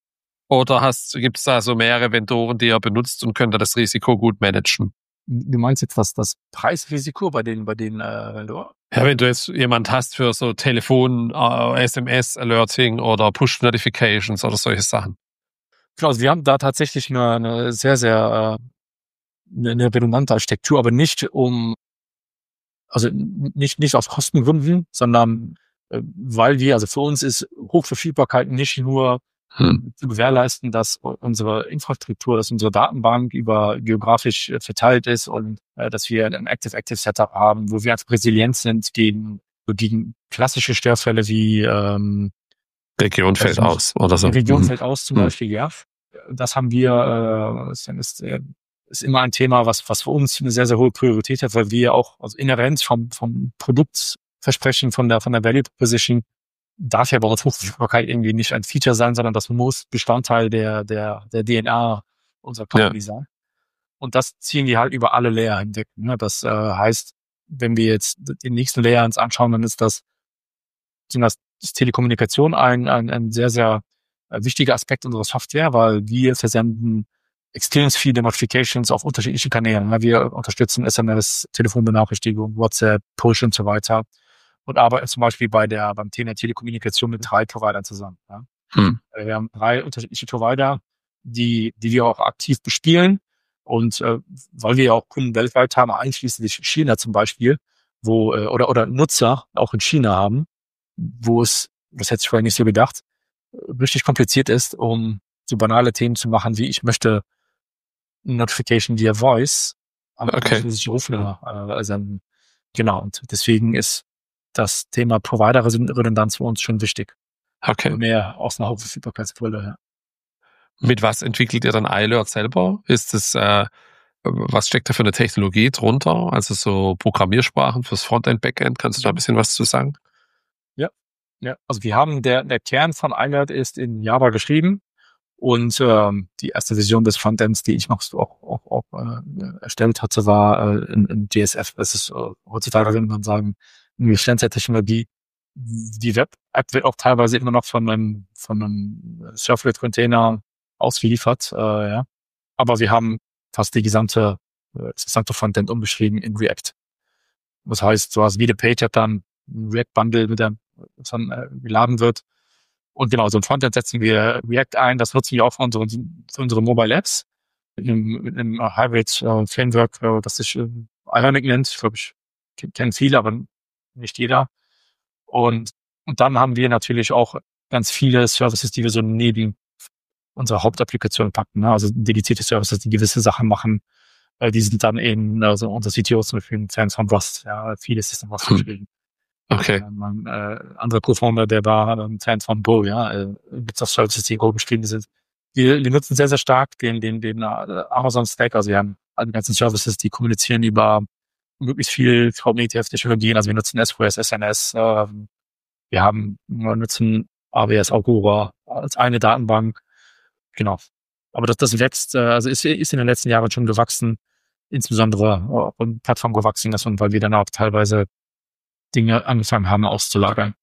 Oder hast, gibt es da so mehrere Vendoren, die ihr benutzt und könnt ihr das Risiko gut managen? Du meinst jetzt was, das Preisrisiko bei den, bei den äh, Vendoren? Ja, wenn du jetzt jemand hast für so Telefon, äh, S M S-Alerting oder Push-Notifications oder solche Sachen. Genau, also wir haben da tatsächlich eine, eine sehr, sehr äh, eine, eine redundante Architektur, aber nicht um, also nicht, nicht aus Kostengründen, sondern äh, weil wir, also für uns ist Hochverfügbarkeit nicht nur Hm. zu gewährleisten, dass unsere Infrastruktur, dass unsere Datenbank über geografisch äh, verteilt ist und äh, dass wir ein Active-Active-Setup haben, wo wir einfach resilient sind gegen, gegen klassische Störfälle wie ähm, Region fällt also, aus oder so. Region Mhm. fällt aus zum Mhm. Beispiel, ja. Das haben wir, äh, ist, ist, ist immer ein Thema, was, was für uns eine sehr, sehr hohe Priorität hat, weil wir auch, also inhärent vom, vom Produktversprechen, von der, von der Value Proposition, darf ja bei uns Hochverfügbarkeit irgendwie nicht ein Feature sein, sondern das muss Bestandteil der, der, der D N A unserer Company Ja. sein. Und das ziehen wir halt über alle Layer hinweg. Ne? Das äh, heißt, wenn wir jetzt den nächsten Layer uns anschauen, dann ist das, sind das ist Telekommunikation ein, ein, ein sehr, sehr wichtiger Aspekt unserer Software, weil wir versenden extrem viele Notifications auf unterschiedlichen Kanälen. Wir unterstützen S M S, Telefonbenachrichtigung, WhatsApp, Push und so weiter und arbeiten zum Beispiel bei der, beim Thema Telekommunikation mit drei Providern zusammen. Ja. Hm. Wir haben drei unterschiedliche Provider, die, die wir auch aktiv bespielen und äh, weil wir ja auch Kunden weltweit haben, einschließlich China zum Beispiel, wo äh, oder oder Nutzer auch in China haben, wo es, das hätte ich vorher nicht so gedacht, richtig kompliziert ist, um so banale Themen zu machen, wie ich möchte Notification via Voice, aber Okay. ich muss Rufnummer äh, senden. Genau, und deswegen ist das Thema Provider-Redundanz für uns schon wichtig. Okay. Mehr aus einer Hauptverfügbarkeitsbrille. Ja. Mit was entwickelt ihr dann iAlert selber? Ist es, äh, was steckt da für eine Technologie drunter? Also so Programmiersprachen fürs Frontend, Backend? Kannst du da ein bisschen was zu sagen? Ja, ja. Also wir haben, der, der Kern von iAlert ist in Java geschrieben und ähm, die erste Version des Frontends, die ich noch auch, auch, auch äh, erstellt hatte, war äh, in, in J S F. Das ist äh, heutzutage, würde man sagen, eine Sternzeittechnologie. Die Web-App wird auch teilweise immer noch von einem, von einem Servlet-Container ausgeliefert, äh, ja. Aber wir haben fast die gesamte, äh, das gesamte Frontend umgeschrieben in React. Das heißt, du hast wie eine Page hat dann ein React-Bundle, mit dem das dann äh, geladen wird. Und genau, so ein Frontend setzen wir React ein. Das nutzen wir auch für unsere, für unsere Mobile Apps mit einem, mit einem Hybrid-Framework, äh, das sich äh, Ionic nennt. Ich glaube, ich kenne viele, aber nicht jeder. Und, und dann haben wir natürlich auch ganz viele Services, die wir so neben unserer Hauptapplikation packen. Ne? Also dedizierte Services, die gewisse Sachen machen. Äh, die sind dann eben, also unser C T O zum Beispiel ein Fan von Rust. Ja, vieles ist in Rust geschrieben. Okay. Äh, mein äh, anderer Co-Founder, der war ein Fan von Go. Ja, äh, gibt's auch Services, die in Go geschrieben sind. Wir, wir nutzen sehr, sehr stark den, den, den äh, Amazon Stack. Also wir haben alle ganzen Services, die kommunizieren über möglichst viel Cloud-Native-Technologien. Also wir nutzen S Q S, S N S. Äh, wir haben, wir nutzen A W S Aurora als eine Datenbank. Genau. Aber das, das wächst, äh, also ist, ist in den letzten Jahren schon gewachsen, insbesondere auf der Plattform gewachsen ist und weil wir dann auch teilweise Dinge angefangen haben auszulagern.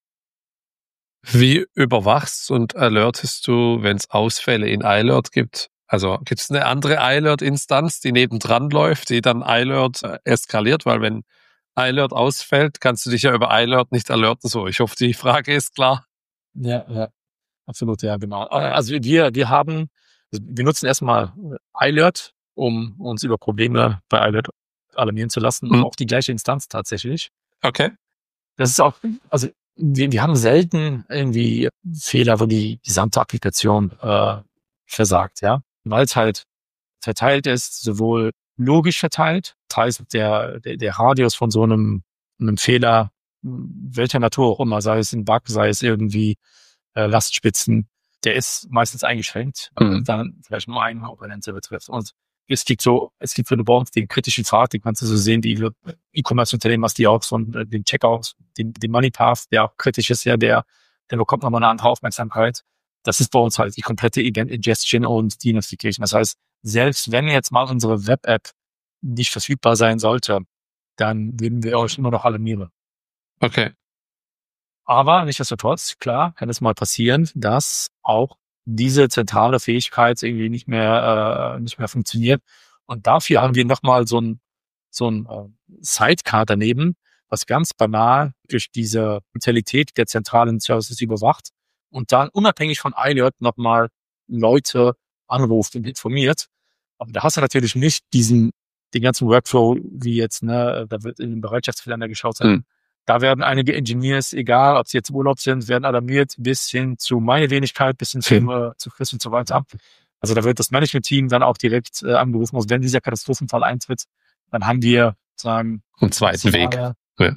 Wie überwachst und alertest du, wenn es Ausfälle in iAlert gibt? Also gibt es eine andere iAlert-Instanz, die nebendran läuft, die dann iAlert äh, eskaliert? Weil wenn iAlert ausfällt, kannst du dich ja über iAlert nicht alerten. So, ich hoffe, die Frage ist klar. Ja, ja, absolut, ja, genau. Also wir, wir haben, wir nutzen erstmal iAlert, um uns über Probleme bei iAlert alarmieren zu lassen. Hm. Auch die gleiche Instanz tatsächlich. Okay. Das ist auch, also wir, wir haben selten irgendwie Fehler, wo die gesamte Applikation äh, versagt, ja, weil es halt verteilt ist, sowohl logisch verteilt, das heißt der der, der Radius von so einem einem Fehler, welcher Natur auch immer, sei es ein Bug, sei es irgendwie äh, Lastspitzen, der ist meistens eingeschränkt, Mhm. dann vielleicht nur eine Komponente betrifft. Und es gibt so, es gibt für bei uns den kritischen Pfad, den kannst du so sehen, die E-Commerce-Unternehmen, was die auch so den Checkout, den, den Money Path, der auch kritisch ist, ja, der, der bekommt nochmal eine andere Aufmerksamkeit. Das ist bei uns halt die komplette Event Ingestion und die Notification. Das heißt, selbst wenn jetzt mal unsere Web-App nicht verfügbar sein sollte, dann würden wir euch immer noch alarmieren. Okay. Aber nichtsdestotrotz, klar, kann es mal passieren, dass auch diese zentrale Fähigkeit irgendwie nicht mehr äh, nicht mehr funktioniert. Und dafür haben wir nochmal so ein so ein äh, Sidecar daneben, was ganz banal durch diese Mentalität der zentralen Services überwacht und dann unabhängig von iAlert nochmal Leute anruft und informiert. Aber da hast du natürlich nicht diesen den ganzen Workflow wie jetzt, ne, da wird in den Bereitschaftskalender geschaut sein. Hm. Da werden einige Engineers, egal ob sie jetzt im Urlaub sind, werden alarmiert bis hin zu meine Wenigkeit, bis hin zu, Hm. äh, zu Chris und so weiter. Also da wird das Management-Team dann auch direkt äh, angerufen. Also wenn dieser Katastrophenfall eintritt, dann haben wir sagen Einen zweiten Weg. Ja.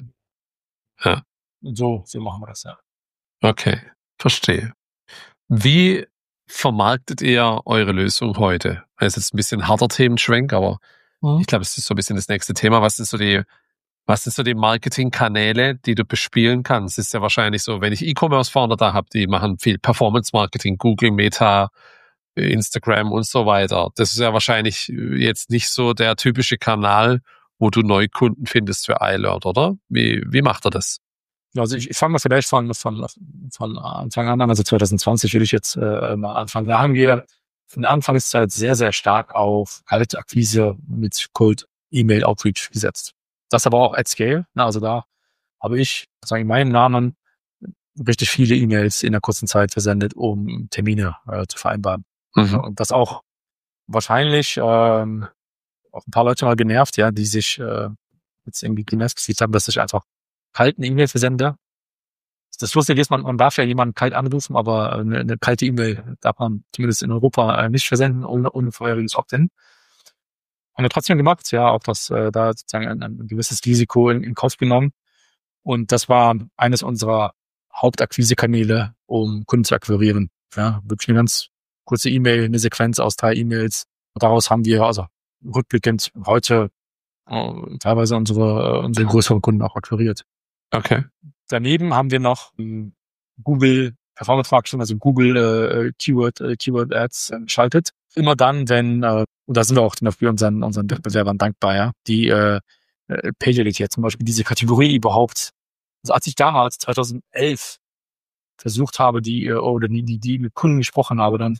Ja. Und so, so machen wir das, ja. Okay, verstehe. Wie vermarktet ihr eure Lösung heute? Das ist jetzt ein bisschen ein harter Themenschwenk, aber Mhm. ich glaube, es ist so ein bisschen das nächste Thema. Was sind so die, was sind so die Marketingkanäle, die du bespielen kannst? Es ist ja wahrscheinlich so, wenn ich E-Commerce-Founder da habe, die machen viel Performance-Marketing, Google, Meta, Instagram und so weiter. Das ist ja wahrscheinlich jetzt nicht so der typische Kanal, wo du Neukunden findest für iAlert, oder? Wie, wie macht er das? Also ich, ich fange mal vielleicht von, von, von Anfang an an, also zwanzig zwanzig will ich jetzt äh, mal anfangen. Da haben wir von der Anfangszeit sehr, sehr stark auf kalte Akquise mit Cold E-Mail Outreach gesetzt. Das aber auch at scale. Na, also da habe ich, sagen in meinem Namen, richtig viele E-Mails in der kurzen Zeit versendet, um Termine äh, zu vereinbaren. Mhm. Ja, und das auch wahrscheinlich ähm, auch ein paar Leute mal genervt, ja, die sich äh, jetzt irgendwie genervt gefühlt haben, dass ich einfach kalten E-Mail versende. das Lustige ist, man, man darf ja jemanden kalt anrufen, aber eine, eine kalte E-Mail darf man zumindest in Europa nicht versenden, ohne, ohne vorheriges Opt-in. Haben wir trotzdem gemacht, ja, auch das, äh, da sozusagen ein, ein gewisses Risiko in, in Kauf genommen. Und das war eines unserer Hauptakquisekanäle, um Kunden zu akquirieren. Ja, wirklich eine ganz kurze E-Mail, eine Sequenz aus drei E-Mails. Daraus haben wir, also rückblickend heute äh, teilweise unsere, äh, unsere größeren Kunden auch akquiriert. Okay. Daneben haben wir noch ähm, Google Performance Marketing, also Google äh, Keyword, äh, Keyword Ads äh, schaltet. Immer dann, wenn, äh, und da sind wir auch dafür unseren, unseren Wettbewerbern dankbar, ja, die äh, äh, Pagility, zum Beispiel diese Kategorie überhaupt. Also als ich damals zweitausendelf versucht habe, die äh, oder die, die, die mit Kunden gesprochen habe, dann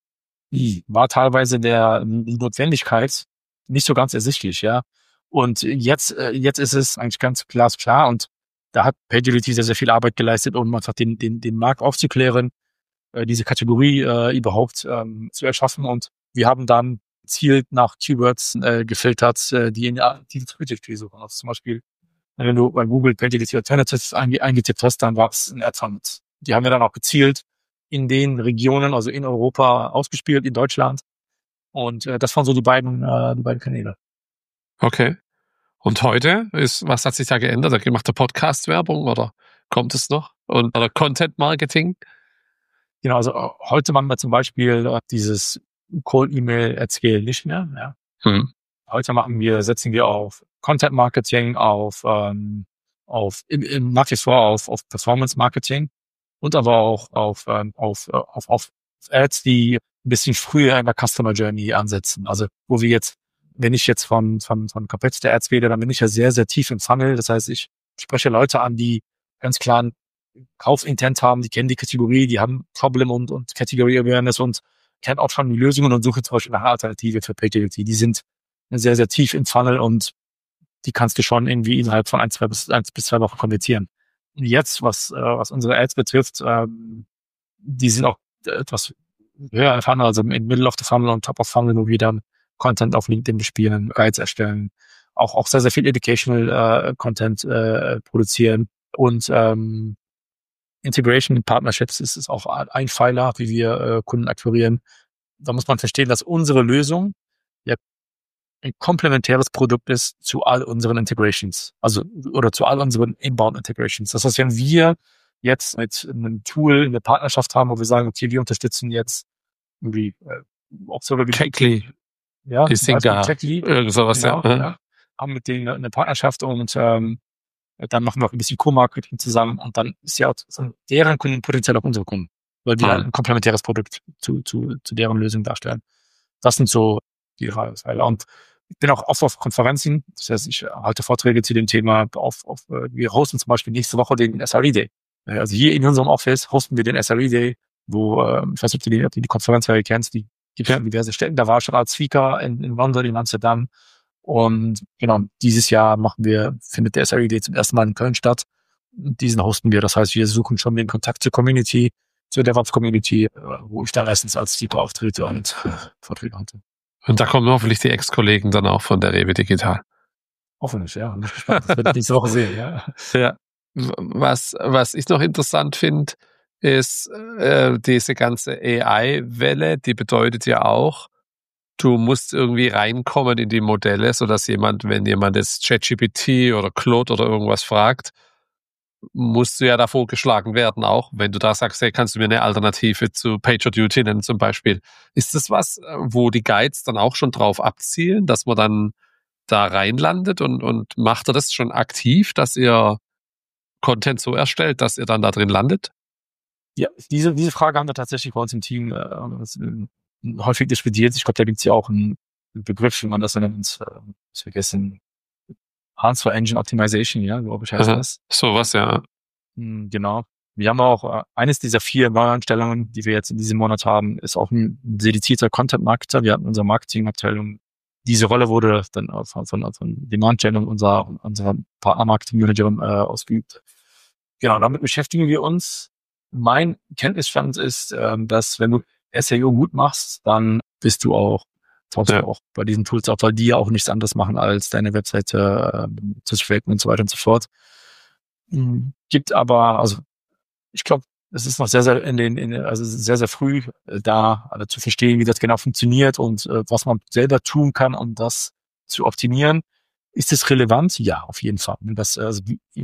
war teilweise der die Notwendigkeit nicht so ganz ersichtlich, ja. Und jetzt äh, jetzt ist es eigentlich ganz glasklar und da hat Pagility sehr, sehr viel Arbeit geleistet, um einfach den den den Markt aufzuklären, äh, diese Kategorie äh, überhaupt ähm, zu erschaffen. Und wir haben dann gezielt nach Keywords äh, gefiltert, äh, die in die Pagility suchen. Also zum Beispiel, wenn du bei Google Pagility Alternatives einge- eingetippt hast, dann war es ein Ad-Fund. Die haben wir dann auch gezielt in den Regionen, also in Europa ausgespielt, in Deutschland. Und äh, das waren so die beiden, äh, die beiden Kanäle. Okay. Und heute ist, was hat sich da geändert? Macht der Podcast-Werbung oder kommt es noch? Und, oder Content-Marketing? Genau, also äh, heute machen wir zum Beispiel äh, dieses Cold-E-Mail at Scale nicht mehr. Ja. Hm. Heute machen wir, setzen wir auf Content-Marketing, auf, ähm, auf im, im, nach wie vor auf, auf Performance-Marketing und aber auch auf, ähm, auf, äh, auf, auf Ads, die ein bisschen früher in der Customer Journey ansetzen. Also wo wir jetzt, wenn ich jetzt von, von, von Competitor Ads rede, dann bin ich ja sehr, sehr tief im Funnel. Das heißt, ich spreche Leute an, die ganz klar einen Kaufintent haben, die kennen die Kategorie, die haben Problem und, und Category Awareness und kennen auch schon die Lösungen und suchen zum Beispiel nach einer Alternative für Pagility. Die sind sehr, sehr tief im Funnel und die kannst du schon irgendwie innerhalb von ein, zwei bis, eins bis zwei Wochen konvertieren. Und jetzt, was, äh, was unsere Ads betrifft, ähm, die sind auch etwas höher im Funnel, also in Middle of the Funnel und Top of Funnel, wo wir dann Content auf LinkedIn bespielen, Guides erstellen, auch, auch sehr, sehr viel Educational äh, Content äh, produzieren und ähm, Integration Partnerships ist, ist auch ein Pfeiler, wie wir äh, Kunden akquirieren. Da muss man verstehen, dass unsere Lösung ja ein komplementäres Produkt ist zu all unseren Integrations, also oder zu all unseren Inbound Integrations. Das heißt, wenn wir jetzt mit einem Tool eine Partnerschaft haben, wo wir sagen, okay, wir unterstützen jetzt irgendwie äh, auch sogar wie Checkly. ja, Ist egal. Checkly, Irgend sowas, genau, ja. ja, haben mit denen eine Partnerschaft und ähm, dann machen wir auch ein bisschen Co-Marketing zusammen und dann ist ja auch so deren Kunden potenziell auch unsere Kunden, weil wir Mhm. halt ein komplementäres Produkt zu, zu, zu deren Lösung darstellen. Das sind so die drei Teile. Und ich bin auch oft auf Konferenzen, das heißt, ich halte Vorträge zu dem Thema. Auf, auf, wir hosten zum Beispiel nächste Woche den S R E Day. Also hier in unserem Office hosten wir den S R E Day, wo, äh, ich weiß nicht, ob du die, ob du die Konferenzreihe kennst, die gibt es in diverse Städten. Da war ich schon als Speaker in, in London, in Amsterdam. Und genau, dieses Jahr machen wir, findet der S R E Day zum ersten Mal in Köln statt. Diesen hosten wir. Das heißt, wir suchen schon den Kontakt zur Community, zur DevOps-Community, wo ich dann meistens als Speaker auftrete und äh, Vorträge halte. Und da kommen hoffentlich die Ex-Kollegen dann auch von der Rewe Digital. Hoffentlich, ja. Bin gespannt. Das werde ich nächste Woche sehen, ja. Ja. Was, was ich noch interessant finde, ist äh, diese ganze A I-Welle, die bedeutet ja auch, du musst irgendwie reinkommen in die Modelle, sodass jemand, wenn jemand jetzt ChatGPT oder Claude oder irgendwas fragt, musst du ja da vorgeschlagen werden auch, wenn du da sagst, hey, kannst du mir eine Alternative zu PagerDuty nennen zum Beispiel. Ist das was, wo die Guides dann auch schon drauf abzielen, dass man dann da reinlandet und, und macht ihr das schon aktiv, dass ihr Content so erstellt, dass ihr dann da drin landet? Ja, diese, diese Frage haben wir tatsächlich bei uns im Team äh, das, äh, häufig diskutiert. Ich glaube, da gibt es ja auch einen Begriff, wie man das nennt, äh, ich vergessen, Answer Engine Optimization, ja, glaube ich, heißt Aha, das. sowas, ja. Hm, genau. Wir haben auch äh, eines dieser vier Neuanstellungen, die wir jetzt in diesem Monat haben, ist auch ein dedizierter Content Marketer. Wir hatten unsere Marketingabteilung. Diese Rolle wurde dann von, von, von Demand Gen und unserer, unserer Partner-Marketing-Managerin äh, ausgeübt. Genau, damit beschäftigen wir uns. Mein Kenntnisstand ist, äh, dass wenn du S E O gut machst, dann bist du auch, tauchst Ja. du auch bei diesen Tools auf, weil die ja auch nichts anderes machen, als deine Webseite äh, zu tracken und so weiter und so fort. Mhm. Gibt aber, also ich glaube, es ist noch sehr, sehr in den, in, also sehr, sehr früh äh, da also zu verstehen, wie das genau funktioniert und äh, was man selber tun kann, um das zu optimieren. Ist es relevant? Ja, auf jeden Fall. Das, also,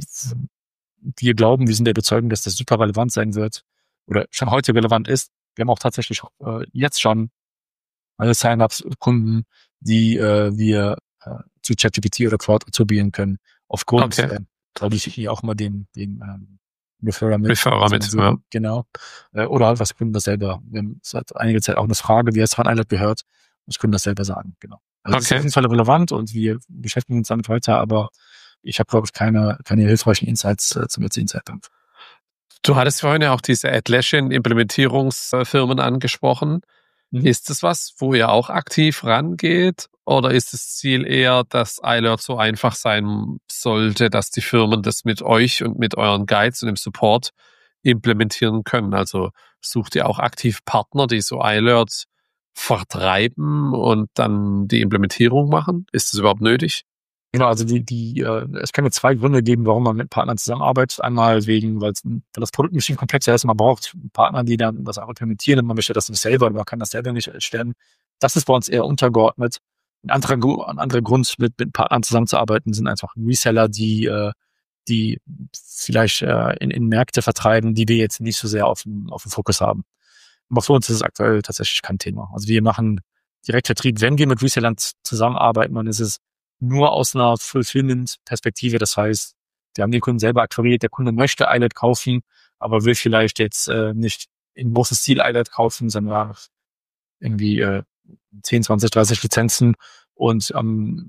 wir glauben, wir sind der Überzeugung, dass das super relevant sein wird oder schon heute relevant ist. Wir haben auch tatsächlich äh, jetzt schon alle Sign-ups Kunden, die äh, wir äh, zu ChatGPT oder Cloud attribuieren können, aufgrund, Okay. äh, glaube ich, hier auch mal den, den ähm, Referrer mit. Referrer mit, so, ja. Genau. Äh, oder halt was Kunden das selber. Wir haben seit einiger Zeit auch eine Frage, wie es von Eilert gehört. Das können das selber sagen, genau. Also das ist Okay. auf jeden Fall relevant und wir beschäftigen uns damit weiter, aber ich habe, glaube ich, keine, keine hilfreichen Insights äh, zum jetzigen Zeitpunkt. Du hattest vorhin ja auch diese Atlassian-Implementierungsfirmen angesprochen. Mhm. Ist das was, wo ihr auch aktiv rangeht? Oder ist das Ziel eher, dass iAlert so einfach sein sollte, dass die Firmen das mit euch und mit euren Guides und dem Support implementieren können? Also sucht ihr auch aktiv Partner, die so iAlert vertreiben und dann die Implementierung machen? Ist das überhaupt nötig? Genau, also die, die, äh, es kann ja zwei Gründe geben, warum man mit Partnern zusammenarbeitet. Einmal wegen, weil das Produkt ein bisschen komplexer ist, man braucht Partner, die dann das auch implementieren und man möchte das nicht selber, man kann das selber nicht erstellen. Das ist bei uns eher untergeordnet. Ein anderer, ein anderer Grund, mit, mit Partnern zusammenzuarbeiten, sind einfach Reseller, die, äh, die vielleicht äh, in, in Märkte vertreiben, die wir jetzt nicht so sehr auf dem, auf dem Fokus haben. Aber für uns ist es aktuell tatsächlich kein Thema. Also wir machen Direktvertrieb, wenn wir mit Resellern zusammenarbeiten, dann ist es nur aus einer Fulfillment-Perspektive. Das heißt, wir haben den Kunden selber akquiriert, der Kunde möchte iAlert kaufen, aber will vielleicht jetzt äh, nicht in großes Stil iAlert kaufen, sondern irgendwie äh, zehn, zwanzig, dreißig Lizenzen. Und ähm,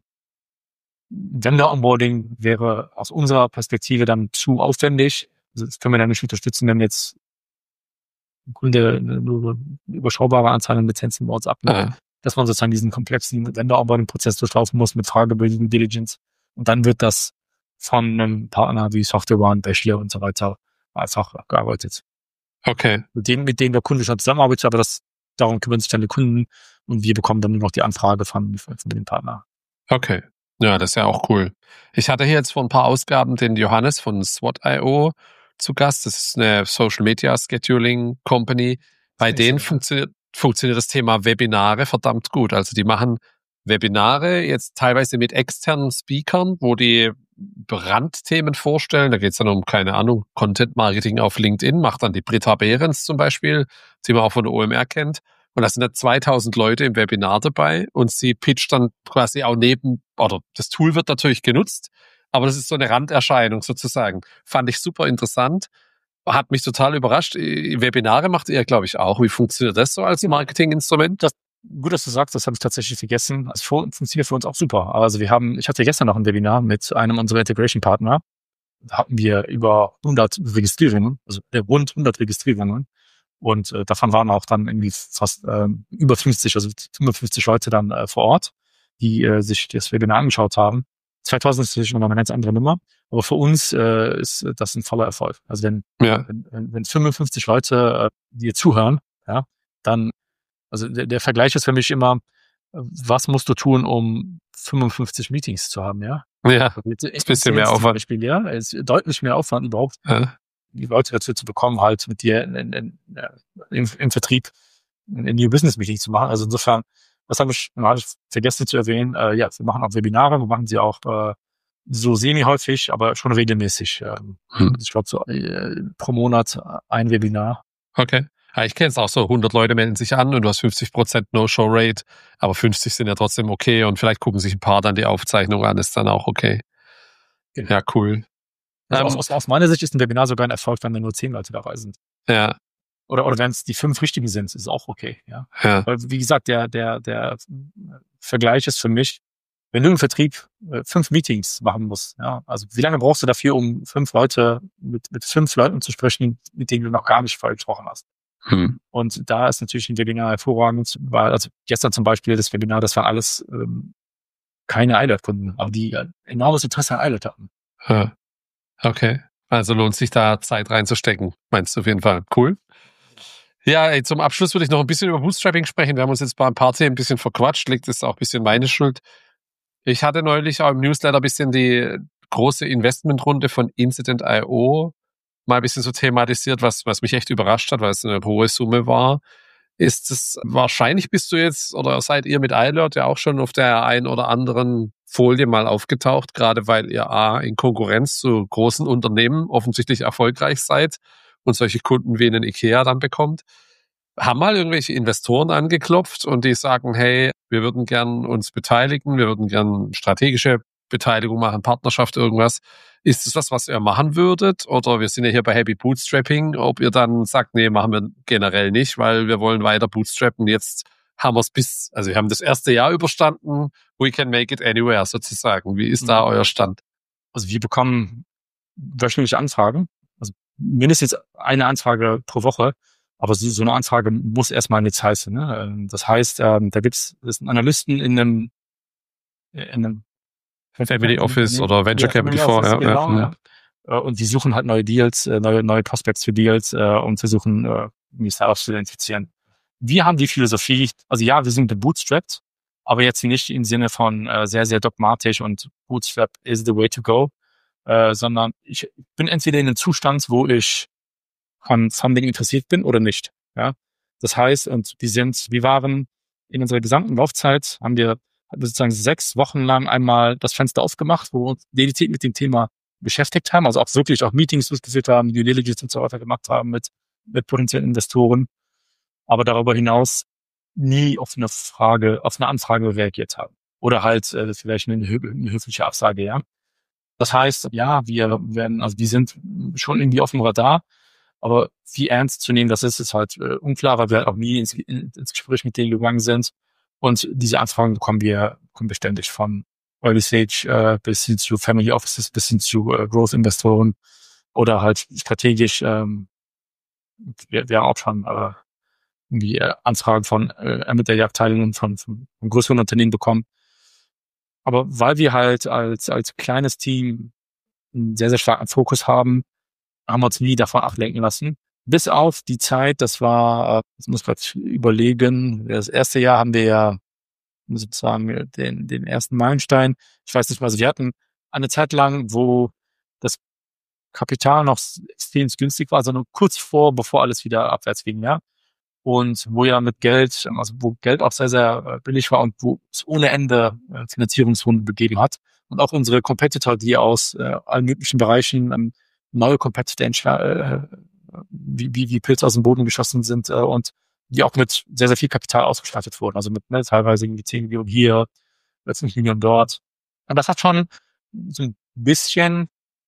Vendor-Onboarding wäre aus unserer Perspektive dann zu aufwendig. Also das können wir dann nicht unterstützen, wenn jetzt ein Kunde nur eine überschaubare Anzahl an Lizenzen bei uns abnimmt. Ah. Dass man sozusagen diesen komplexen Vendor-Onboarding-Prozess durchlaufen muss mit Fragebögen, Diligence. Und dann wird das von einem Partner wie SoftwareOne, Bachelor und so weiter einfach gearbeitet. Okay. Mit denen, mit denen der Kunde schon zusammenarbeitet, aber das, darum kümmern sich dann die Kunden und wir bekommen dann nur noch die Anfrage von, von dem Partner. Okay. Ja, das ist ja auch cool. Ich hatte hier jetzt vor ein paar Ausgaben den Johannes von SWOT Punkt io zu Gast. Das ist eine Social Media Scheduling Company. Bei denen funktioniert funktioniert das Thema Webinare verdammt gut. Also die machen Webinare jetzt teilweise mit externen Speakern, wo die Brandthemen vorstellen. Da geht es dann um, keine Ahnung, Content Marketing auf LinkedIn, macht dann die Britta Behrens zum Beispiel, die man auch von der O M R kennt. Und da sind dann zweitausend Leute im Webinar dabei und sie pitcht dann quasi auch neben, oder das Tool wird natürlich genutzt, aber das ist so eine Randerscheinung sozusagen. Fand ich super interessant. Hat mich total überrascht. Webinare macht ihr, glaube ich, auch. Wie funktioniert das so als Marketinginstrument? Das, gut, dass du sagst, das habe ich tatsächlich vergessen. Das funktioniert für uns auch super. Also wir haben, ich hatte gestern noch ein Webinar mit einem unserer Integration-Partner. Da hatten wir über hundert Registrierungen, also rund hundert Registrierungen. Und äh, davon waren auch dann irgendwie fast äh, über fünfzig, also fünfundfünfzig Leute dann äh, vor Ort, die äh, sich das Webinar angeschaut haben. zweitausend ist natürlich nochmal eine ganz andere Nummer. Aber für uns äh, ist das ein voller Erfolg. Also wenn, ja. wenn, wenn fünfundfünfzig Leute äh, dir zuhören, ja, dann, also der, der Vergleich ist für mich immer, was musst du tun, um fünfundfünfzig Meetings zu haben, ja? Ja, ist ein bisschen mehr Aufwand. Beispiel, ja, es ist deutlich mehr Aufwand überhaupt, ja. die Leute dazu zu bekommen, halt mit dir in, in, in, im, im Vertrieb ein New Business Meeting zu machen. Also insofern, das habe ich, hab ich vergessen zu erwähnen. Äh, ja, wir machen auch Webinare, wir machen sie auch äh, so semi-häufig, aber schon regelmäßig. Ähm, hm. Ich glaube, so äh, pro Monat ein Webinar. Okay. Ja, ich kenne es auch so, hundert Leute melden sich an und du hast fünfzig Prozent No-Show-Rate, aber fünfzig sind ja trotzdem okay und vielleicht gucken sich ein paar dann die Aufzeichnung an, ist dann auch okay. Genau. Ja, cool. Also um, aus, aus meiner Sicht ist ein Webinar sogar ein Erfolg, wenn da nur zehn Leute dabei sind. Ja. Oder, oder wenn es die fünf richtigen sind, ist auch okay. Ja. ja. Weil, wie gesagt, der, der, der Vergleich ist für mich, wenn du im Vertrieb äh, fünf Meetings machen musst, ja, also wie lange brauchst du dafür, um fünf Leute mit, mit fünf Leuten zu sprechen, mit denen du noch gar nicht vorher gesprochen hast? Hm. Und da ist natürlich ein Webinar hervorragend, weil, also gestern zum Beispiel das Webinar, das waren alles ähm, keine iAlert-Kunden, aber die äh, enormes Interesse an iAlert hatten. Ja. Okay, also lohnt sich da Zeit reinzustecken, meinst du auf jeden Fall. Cool. Ja, ey, zum Abschluss würde ich noch ein bisschen über Bootstrapping sprechen. Wir haben uns jetzt bei ein paar Themen ein bisschen verquatscht, liegt es auch ein bisschen meine Schuld. Ich hatte neulich auch im Newsletter ein bisschen die große Investmentrunde von Incident Punkt io mal ein bisschen so thematisiert, was, was mich echt überrascht hat, weil es eine hohe Summe war. Ist es wahrscheinlich, bist du jetzt oder seid ihr mit iAlert ja auch schon auf der einen oder anderen Folie mal aufgetaucht, gerade weil ihr A, in Konkurrenz zu großen Unternehmen offensichtlich erfolgreich seid und solche Kunden wie einen IKEA dann bekommt. Haben mal irgendwelche Investoren angeklopft und die sagen, hey, wir würden gern uns beteiligen, wir würden gern strategische Beteiligung machen, Partnerschaft, irgendwas. Ist das was, was ihr machen würdet? Oder wir sind ja hier bei Happy Bootstrapping, ob ihr dann sagt, nee, machen wir generell nicht, weil wir wollen weiter bootstrappen. Jetzt haben wir es bis, also wir haben das erste Jahr überstanden, we can make it anywhere sozusagen. Wie ist da euer Stand? Also wir bekommen wöchentliche Anfragen, also mindestens eine Anfrage pro Woche. Aber so, so eine Anfrage muss erstmal nichts heißen. Ne? Das heißt, ähm, da gibt es einen Analysten in einem, in einem Family Office oder Venture ja, Capital Office, vor. Ja, genau, ja. Ja. Und die suchen halt neue Deals, neue, neue Prospects für Deals, äh, um versuchen, äh, die Startups zu identifizieren. Wir haben die Philosophie, also ja, wir sind bootstrapped, aber jetzt nicht im Sinne von äh, sehr, sehr dogmatisch und Bootstrap is the way to go, äh, sondern ich bin entweder in einem Zustand, wo ich an Funding interessiert bin oder nicht. Ja, das heißt, und die sind, wir waren in unserer gesamten Laufzeit, haben wir sozusagen sechs Wochen lang einmal das Fenster aufgemacht, wo wir uns dediziert mit dem Thema beschäftigt haben, also auch wirklich auch Meetings durchgeführt haben, Due Diligence und so weiter gemacht haben mit, mit potenziellen Investoren, aber darüber hinaus nie auf eine Frage, auf eine Anfrage reagiert haben. Oder halt äh, vielleicht eine, eine höfliche Absage, ja. Das heißt, ja, wir werden, also die sind schon irgendwie auf dem Radar, aber wie ernst zu nehmen das ist, ist halt äh, unklar, weil wir halt auch nie ins, in, ins Gespräch mit denen gegangen sind. Und diese Anfragen bekommen wir, bekommen wir ständig von Early Stage äh, bis hin zu Family Offices, bis hin zu äh, Growth-Investoren oder halt strategisch. Ähm, wir, wir haben auch schon äh, irgendwie äh, Anfragen von äh, M und A-Abteilungen von, von, von größeren Unternehmen bekommen. Aber weil wir halt als als kleines Team einen sehr, sehr starken Fokus haben, haben wir uns nie davon ablenken lassen. Bis auf die Zeit, das war, ich muss gerade überlegen, das erste Jahr haben wir ja sozusagen den, den ersten Meilenstein. Ich weiß nicht mal, also wir hatten eine Zeit lang, wo das Kapital noch extrem günstig war, also nur kurz vor, bevor alles wieder abwärts ging, ja. Und wo ja mit Geld, also wo Geld auch sehr, sehr billig war und wo es ohne Ende Finanzierungsrunden gegeben hat. Und auch unsere Competitor, die aus äh, allen möglichen Bereichen ähm, neue Competitor äh, wie, wie, wie Pilze aus dem Boden geschossen sind äh, und die auch mit sehr, sehr viel Kapital ausgestattet wurden. Also mit ne, teilweise irgendwie zehn Millionen hier, fünf Millionen dort. Und das hat schon so ein bisschen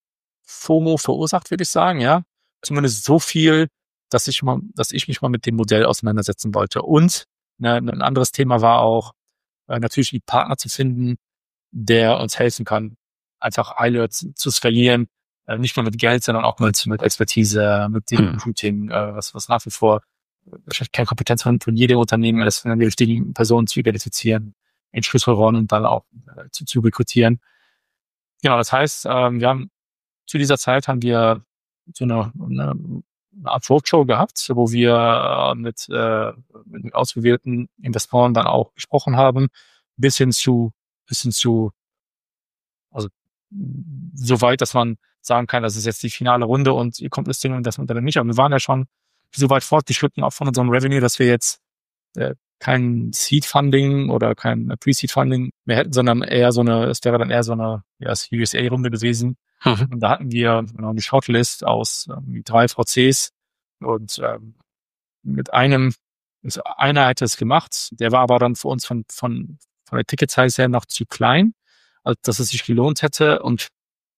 FOMO verursacht, würde ich sagen, ja. Zumindest so viel, dass ich mal, dass ich mich mal mit dem Modell auseinandersetzen wollte. Und ne, ein anderes Thema war auch, äh, natürlich einen Partner zu finden, der uns helfen kann, einfach iAlert zu skalieren, äh, nicht nur mit Geld, sondern auch mit, mit Expertise, mit dem Recruiting, äh, was, was nach wie vor wahrscheinlich keine Kompetenz von, von jedem Unternehmen ist, die richtigen Personen zu identifizieren, in Schlüsselrollen und dann auch äh, zu, zu rekrutieren. Genau, das heißt, ähm, wir haben zu dieser Zeit haben wir so eine, eine, eine Art Roadshow gehabt, wo wir äh, mit, äh, mit ausgewählten Investoren dann auch gesprochen haben, bis hin zu, bis hin zu, also so weit, dass man sagen kann, das ist jetzt die finale Runde und ihr kommt Listing und das Unternehmen nicht. Aber wir waren ja schon so weit fortgeschritten, auch von unserem Revenue, dass wir jetzt äh, kein Seed-Funding oder kein Pre-Seed-Funding mehr hätten, sondern eher so eine, es wäre dann eher so eine ja, Series A-Runde gewesen. Mhm. Und da hatten wir genau eine Shortlist aus ähm, drei V Cs und ähm, mit einem, also einer hätte es gemacht, der war aber dann für uns von, von, von der Ticket-Size her noch zu klein, als dass es sich gelohnt hätte und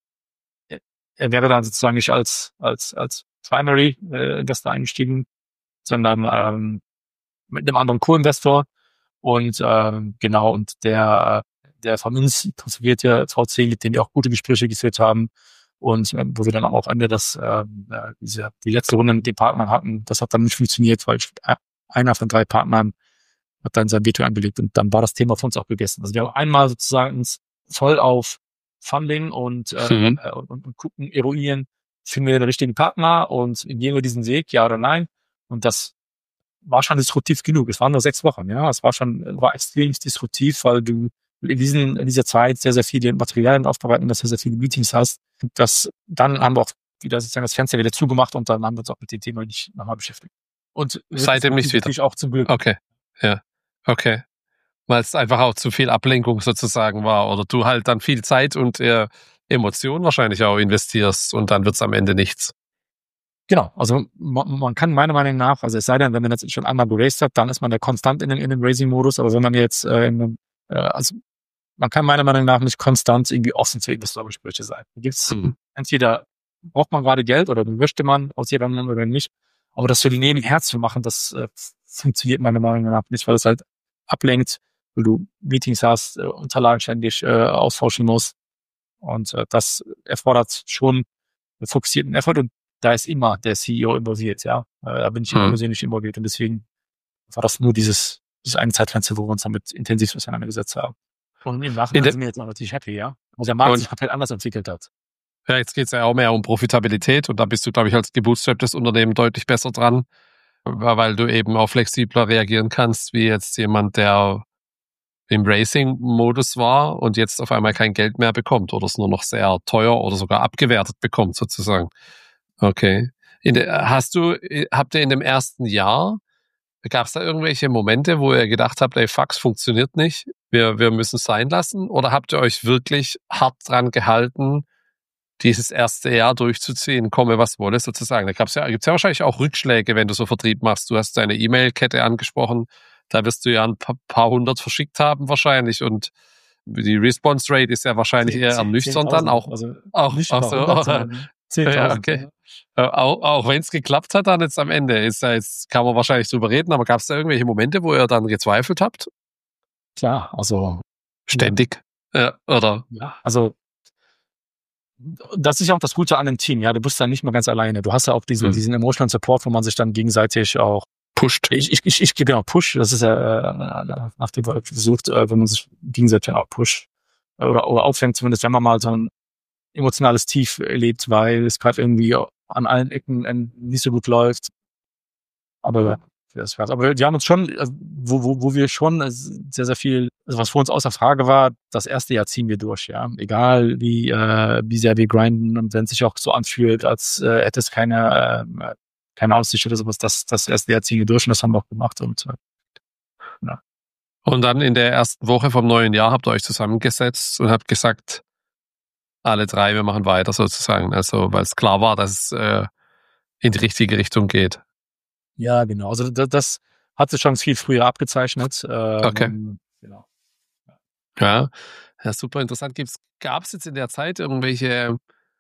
er, er wäre dann sozusagen nicht als, als, als Primary äh, Investor eingestiegen, sondern ähm, mit einem anderen Co-Investor und ähm, genau, und der der von uns transferierte V C, mit dem wir auch gute Gespräche geführt haben und äh, wo wir dann auch am Ende das äh, diese die letzte Runde mit den Partnern hatten, das hat dann nicht funktioniert, weil einer von drei Partnern hat dann sein Veto eingelegt und dann war das Thema von uns auch gegessen. Also wir haben einmal sozusagen uns voll auf Funding und, äh, mhm. äh, und, und gucken, eruieren, finden wir den richtigen Partner und gehen wir diesen Weg, ja oder nein, und das war schon disruptiv genug. Es waren nur sechs Wochen, ja. Es war schon, war extrem disruptiv, weil du in diesen, in dieser Zeit sehr, sehr viele Materialien aufbereiten, dass du sehr viele Meetings hast. Das, dann haben wir auch wieder sozusagen das Fenster wieder zugemacht und dann haben wir uns auch mit dem Thema nicht nochmal beschäftigt. Und seitdem nicht wieder. Natürlich auch zum Glück. Okay, ja, okay. Weil es einfach auch zu viel Ablenkung sozusagen war oder du halt dann viel Zeit und äh, Emotionen wahrscheinlich auch investierst und dann wird's am Ende nichts. Genau, also man, man kann meiner Meinung nach, also es sei denn, wenn man jetzt schon einmal geraced hat, dann ist man da konstant in, den, in dem Racing-Modus, aber wenn man jetzt, äh, in einem, äh, also man kann meiner Meinung nach nicht konstant irgendwie offen für Investorgespräche sein. Da gibt's mhm. entweder braucht man gerade Geld oder möchte man aus jemandem oder nicht, aber das für die nebenher zu machen, das äh, funktioniert meiner Meinung nach nicht, weil es halt ablenkt, weil du Meetings hast, äh, Unterlagen ständig äh, austauschen musst und äh, das erfordert schon einen fokussierten Effort und da ist immer der C E O involviert, ja. Äh, da bin ich immer hm. persönlich involviert und deswegen war das nur dieses, dieses eine Zeitfenster, wo wir uns damit intensiv auseinandergesetzt haben. Und im Nachhinein sind wir jetzt auch natürlich happy, ja. Und der Markt und sich komplett anders entwickelt hat. Ja, jetzt geht's ja auch mehr um Profitabilität und da bist du, glaube ich, als gebootstrapptes Unternehmen deutlich besser dran, weil du eben auch flexibler reagieren kannst, wie jetzt jemand, der im Racing-Modus war und jetzt auf einmal kein Geld mehr bekommt oder es nur noch sehr teuer oder sogar abgewertet bekommt, sozusagen. Okay. In der, hast du, habt ihr in dem ersten Jahr, gab es da irgendwelche Momente, wo ihr gedacht habt, ey, Fax funktioniert nicht, wir, wir müssen es sein lassen? Oder habt ihr euch wirklich hart dran gehalten, dieses erste Jahr durchzuziehen, komme was wolle, sozusagen? Da gab's ja, gibt's ja wahrscheinlich auch Rückschläge, wenn du so Vertrieb machst. Du hast deine E-Mail-Kette angesprochen, da wirst du ja ein paar, paar hundert verschickt haben wahrscheinlich und die Response Rate ist ja wahrscheinlich eher ernüchternd dann auch. Also auch, nicht auch so. zehntausend. Ja, okay. Ja. Auch, auch wenn es geklappt hat dann jetzt am Ende, ist da jetzt, kann man wahrscheinlich drüber reden, aber gab es da irgendwelche Momente, wo ihr dann gezweifelt habt? Klar, also ständig. Ja, ja oder? Ja, also das ist ja auch das Gute an einem Team, ja, du bist dann nicht mehr ganz alleine. Du hast ja auch diesen, hm. diesen Emotional Support, wo man sich dann gegenseitig auch pusht. Ich, ich, ich, ich genau, push, das ist ja, äh, nach dem versucht, äh, wenn man sich gegenseitig auch pusht oder, oder auffängt, zumindest wenn man mal so ein emotionales Tief erlebt, weil es gerade irgendwie an allen Ecken nicht so gut läuft. Aber das war's. Aber wir haben uns schon, wo, wo, wo wir schon sehr, sehr viel, also was für uns außer Frage war, das erste Jahr ziehen wir durch, ja. Egal wie, äh, wie sehr wir grinden und wenn es sich auch so anfühlt, als äh, hätte es keine, äh, keine Aussicht oder sowas, das, das erste Jahr ziehen wir durch und das haben wir auch gemacht und äh, ja. Und dann in der ersten Woche vom neuen Jahr habt ihr euch zusammengesetzt und habt gesagt, alle drei, wir machen weiter sozusagen. Also, weil es klar war, dass es äh, in die richtige Richtung geht. Ja, genau. Also das, das hat sich schon viel früher abgezeichnet. Ähm, okay. Genau. Ja. ja, ja, super interessant. Gab es jetzt in der Zeit irgendwelche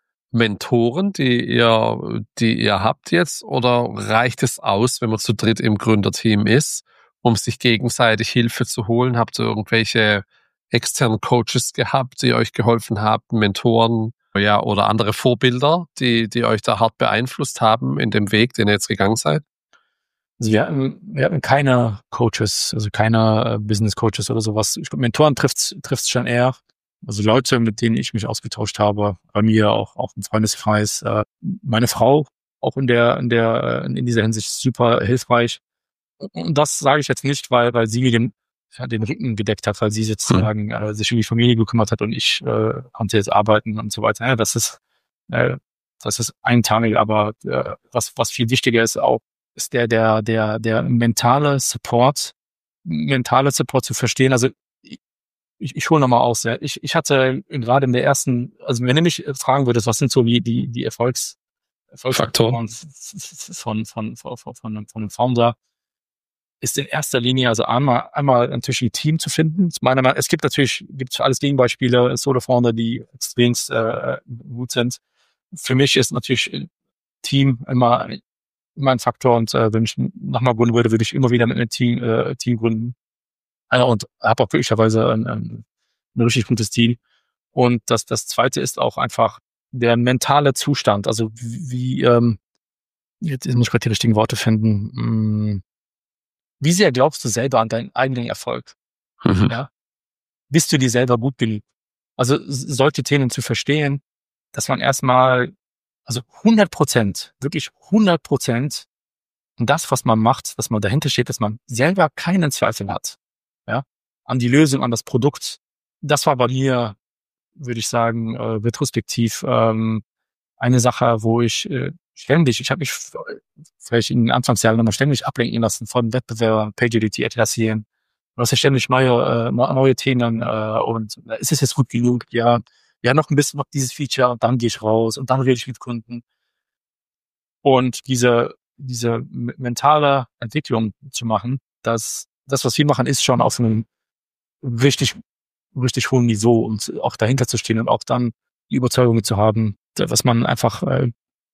Mentoren, die ihr, die ihr habt jetzt, oder reicht es aus, wenn man zu dritt im Gründerteam ist, um sich gegenseitig Hilfe zu holen? Habt ihr irgendwelche externen Coaches gehabt, die euch geholfen haben, Mentoren, ja, oder andere Vorbilder, die, die euch da hart beeinflusst haben in dem Weg, den ihr jetzt gegangen seid? Also wir hatten, wir hatten keine Coaches, also keine äh, Business Coaches oder sowas. Ich glaube, Mentoren trifft's, trifft's schon eher. Also Leute, mit denen ich mich ausgetauscht habe, bei mir auch, auch im Freundeskreis. Äh, meine Frau, auch in der, in der, in dieser Hinsicht super hilfreich. Und das sage ich jetzt nicht, weil, weil sie mir den, den Rücken gedeckt hat, weil sie sozusagen äh, sich um die Familie gekümmert hat und ich äh, konnte jetzt arbeiten und so weiter. Ja, das ist, äh, das ist ein Teil, aber äh, was, was viel wichtiger ist auch, ist der, der, der, der mentale Support, mentale Support zu verstehen. Also ich, ich hole nochmal aus. Ja. Ich, ich hatte gerade in der ersten, also wenn du mich fragen würdest, was sind so wie die, die Erfolgs, Erfolgsfaktoren von, von, von, von, von einem Founder, ist in erster Linie, also einmal, einmal natürlich ein Team zu finden. Meiner Meinung, es gibt natürlich, gibt es alles Gegenbeispiele, Solo-Founder, die extremst äh, gut sind. Für mich ist natürlich Team immer, immer ein Faktor und äh, wenn ich nochmal gründen würde, würde ich immer wieder mit einem Team, äh, Team gründen. Ja, und habe auch glücklicherweise ein, ein, ein richtig gutes Team. Und das, das Zweite ist auch einfach der mentale Zustand. Also wie, wie ähm, jetzt muss ich gerade die richtigen Worte finden. Mh, Wie sehr glaubst du selber an deinen eigenen Erfolg? Mhm. Ja? Bist du dir selber gut genug? Also solche Themen zu verstehen, dass man erstmal, also hundert Prozent, wirklich hundert Prozent das, was man macht, dass man dahinter steht, dass man selber keinen Zweifel hat. Ja? An die Lösung, an das Produkt. Das war bei mir, würde ich sagen, äh, retrospektiv ähm, eine Sache, wo ich äh, ständig, ich habe mich vielleicht in den Anfangsjahren immer ständig ablenken lassen von Wettbewerbern, PagerDuty, Atlassian. Du hast ja ständig neue, äh, neue Themen äh, und äh, ist es jetzt gut genug? Ja, ja, noch ein bisschen noch dieses Feature und dann gehe ich raus und dann rede ich mit Kunden. Und diese, diese mentale Entwicklung zu machen, dass das, was wir machen, ist schon auf einem richtig, richtig hohen Niveau und auch dahinter zu stehen und auch dann die Überzeugung zu haben, dass man einfach äh,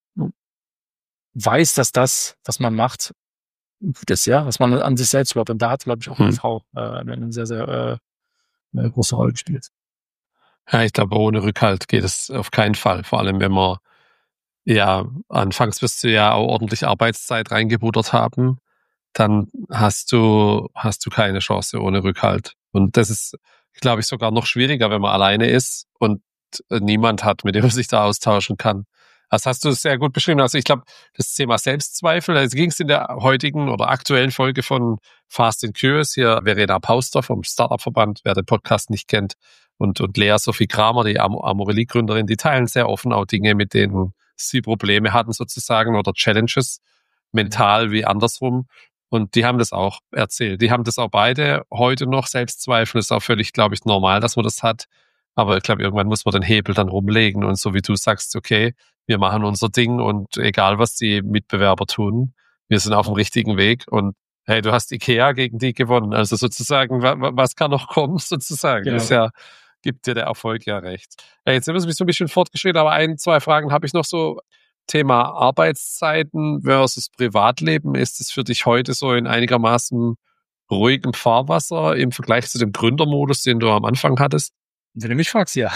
weiß, dass das, was man macht, gut ist, ja, was man an sich selbst glaubt. Und da hat, glaube ich, auch meine Hm. Frau äh, eine sehr, sehr äh, eine große Rolle gespielt. Ja, ich glaube, ohne Rückhalt geht es auf keinen Fall. Vor allem, wenn man, ja, anfangs wirst du ja auch ordentlich Arbeitszeit reingebuttert haben, dann hast du, hast du keine Chance ohne Rückhalt. Und das ist, glaube ich, sogar noch schwieriger, wenn man alleine ist und niemand hat, mit dem man sich da austauschen kann. Das hast du sehr gut beschrieben. Also ich glaube, das Thema Selbstzweifel, also ging es in der heutigen oder aktuellen Folge von Fast and Curious, hier Verena Pauster vom Startup-Verband, wer den Podcast nicht kennt, und, und Lea Sophie Kramer, die Am- Amorelie-Gründerin, die teilen sehr offen auch Dinge, mit denen sie Probleme hatten sozusagen oder Challenges, mental wie andersrum. Und die haben das auch erzählt. Die haben das auch beide heute noch. Selbstzweifel ist auch völlig, glaube ich, normal, dass man das hat. Aber ich glaube, irgendwann muss man den Hebel dann rumlegen und so wie du sagst, okay, wir machen unser Ding und egal, was die Mitbewerber tun, wir sind auf dem richtigen Weg und hey, du hast Ikea gegen die gewonnen. Also sozusagen, was kann noch kommen, sozusagen. Genau. Ist ja, gibt dir der Erfolg ja recht. Ja, jetzt sind wir so ein bisschen fortgeschritten, aber ein, zwei Fragen habe ich noch so. Thema Arbeitszeiten versus Privatleben. Ist es für dich heute so in einigermaßen ruhigem Fahrwasser im Vergleich zu dem Gründermodus, den du am Anfang hattest? Wenn du mich fragst, ja.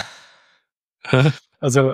Also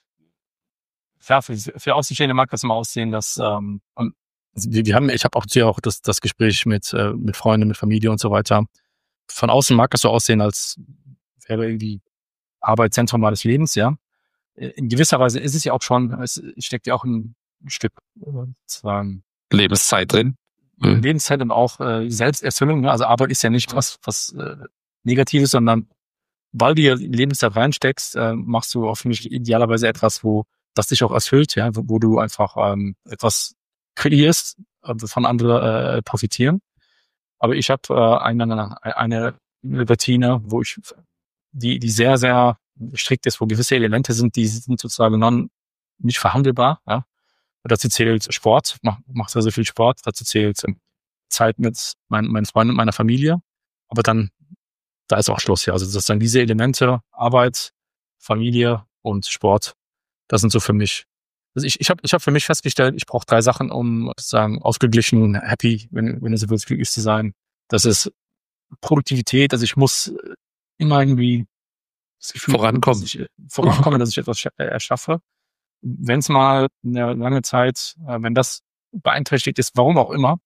ja, für, für Außenstehende mag das mal aussehen, dass ähm, wir, wir haben, ich habe auch hier auch das, das Gespräch mit äh, mit Freunden, mit Familie und so weiter. Von außen mag das so aussehen, als wäre irgendwie Arbeit Zentrum meines Lebens, ja. In gewisser Weise ist es ja auch schon, es steckt ja auch ein Stück sozusagen Lebenszeit drin. Mhm. Lebenszeit und auch äh, Selbsterfüllung. Ne? Also Arbeit ist ja nicht was was äh, Negatives, sondern weil du ja Lebenszeit reinsteckst, äh, machst du auf mich idealerweise etwas, wo das dich auch erfüllt, ja, wo, wo du einfach ähm, etwas kreierst, äh, von anderen äh, profitieren. Aber ich habe äh, eine, eine Routine, wo ich die die sehr, sehr strikt ist, wo gewisse Elemente sind, die sind sozusagen non, nicht verhandelbar. Ja. Dazu zählt Sport, mach, mach sehr, sehr viel Sport. Dazu zählt Zeit mit mein, meinen Freunden und meiner Familie. Aber dann, da ist auch Schluss. Ja. Also sozusagen diese Elemente, Arbeit, Familie und Sport, das sind so für mich. Also ich, ich habe ich hab für mich festgestellt, ich brauche drei Sachen, um sozusagen ausgeglichen, happy, wenn, wenn du so willst, glücklich zu sein. Das ist Produktivität, also ich muss immer irgendwie das Gefühl vorankommen, dass ich, vorankomme, dass ich etwas erschaffe. Wenn es mal eine lange Zeit, äh, wenn das beeinträchtigt ist, warum auch immer,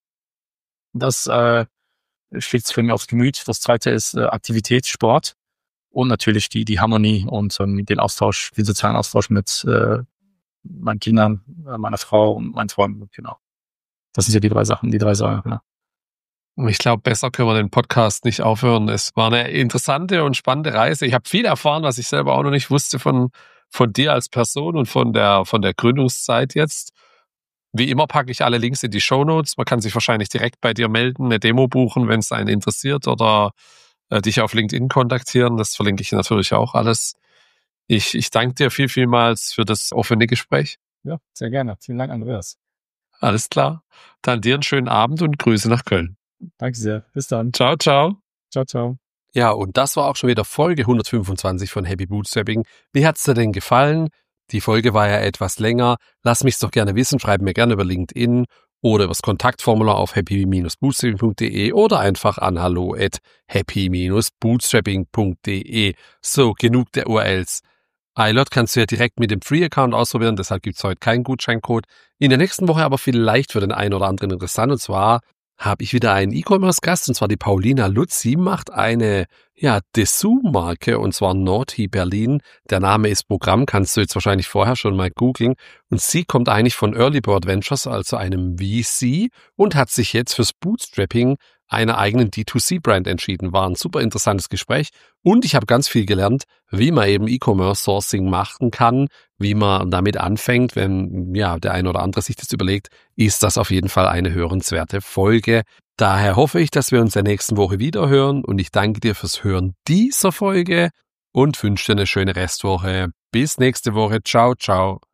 das äh, schlägt sich für mich aufs Gemüt. Das zweite ist äh, Aktivität, Sport und natürlich die die Harmonie und ähm, den Austausch, den sozialen Austausch mit äh, meinen Kindern, äh, meiner Frau und meinen Freunden. Genau. Das sind ja die drei Sachen, die drei Säulen. Genau. Ich glaube, besser können wir den Podcast nicht aufhören. Es war eine interessante und spannende Reise. Ich habe viel erfahren, was ich selber auch noch nicht wusste von von dir als Person und von der von der Gründungszeit jetzt. Wie immer packe ich alle Links in die Shownotes. Man kann sich wahrscheinlich direkt bei dir melden, eine Demo buchen, wenn es einen interessiert oder äh, dich auf LinkedIn kontaktieren. Das verlinke ich natürlich auch alles. Ich, ich danke dir viel, vielmals für das offene Gespräch. Ja, sehr gerne. Vielen Dank, Andreas. Alles klar. Dann dir einen schönen Abend und Grüße nach Köln. Danke sehr. Bis dann. Ciao, ciao. Ciao, ciao. Ja, und das war auch schon wieder Folge hundertfünfundzwanzig von Happy Bootstrapping. Wie hat's dir denn gefallen? Die Folge war ja etwas länger. Lass mich's doch gerne wissen. Schreib mir gerne über LinkedIn oder über das Kontaktformular auf happy Bindestrich bootstrapping punkt de oder einfach an hallo at happy Bindestrich bootstrapping punkt de. So, genug der U R Ls. iLot kannst du ja direkt mit dem Free-Account ausprobieren, deshalb gibt's heute keinen Gutscheincode. In der nächsten Woche aber vielleicht für den einen oder anderen interessant, und zwar habe ich wieder einen E-Commerce-Gast, und zwar die Paulina Lutz. Sie macht eine ja Dessous-Marke, und zwar Naughty Berlin. Der Name ist Programm, kannst du jetzt wahrscheinlich vorher schon mal googeln. Und sie kommt eigentlich von Early Bird Ventures, also einem V C, und hat sich jetzt fürs Bootstrapping einer eigenen D zwei C Brand entschieden. War ein super interessantes Gespräch und ich habe ganz viel gelernt, wie man eben E-Commerce Sourcing machen kann, wie man damit anfängt. Wenn ja der ein oder andere sich das überlegt, ist das auf jeden Fall eine hörenswerte Folge. Daher hoffe ich, dass wir uns in der nächsten Woche wieder hören und ich danke dir fürs Hören dieser Folge und wünsche dir eine schöne Restwoche. Bis nächste Woche. Ciao, ciao.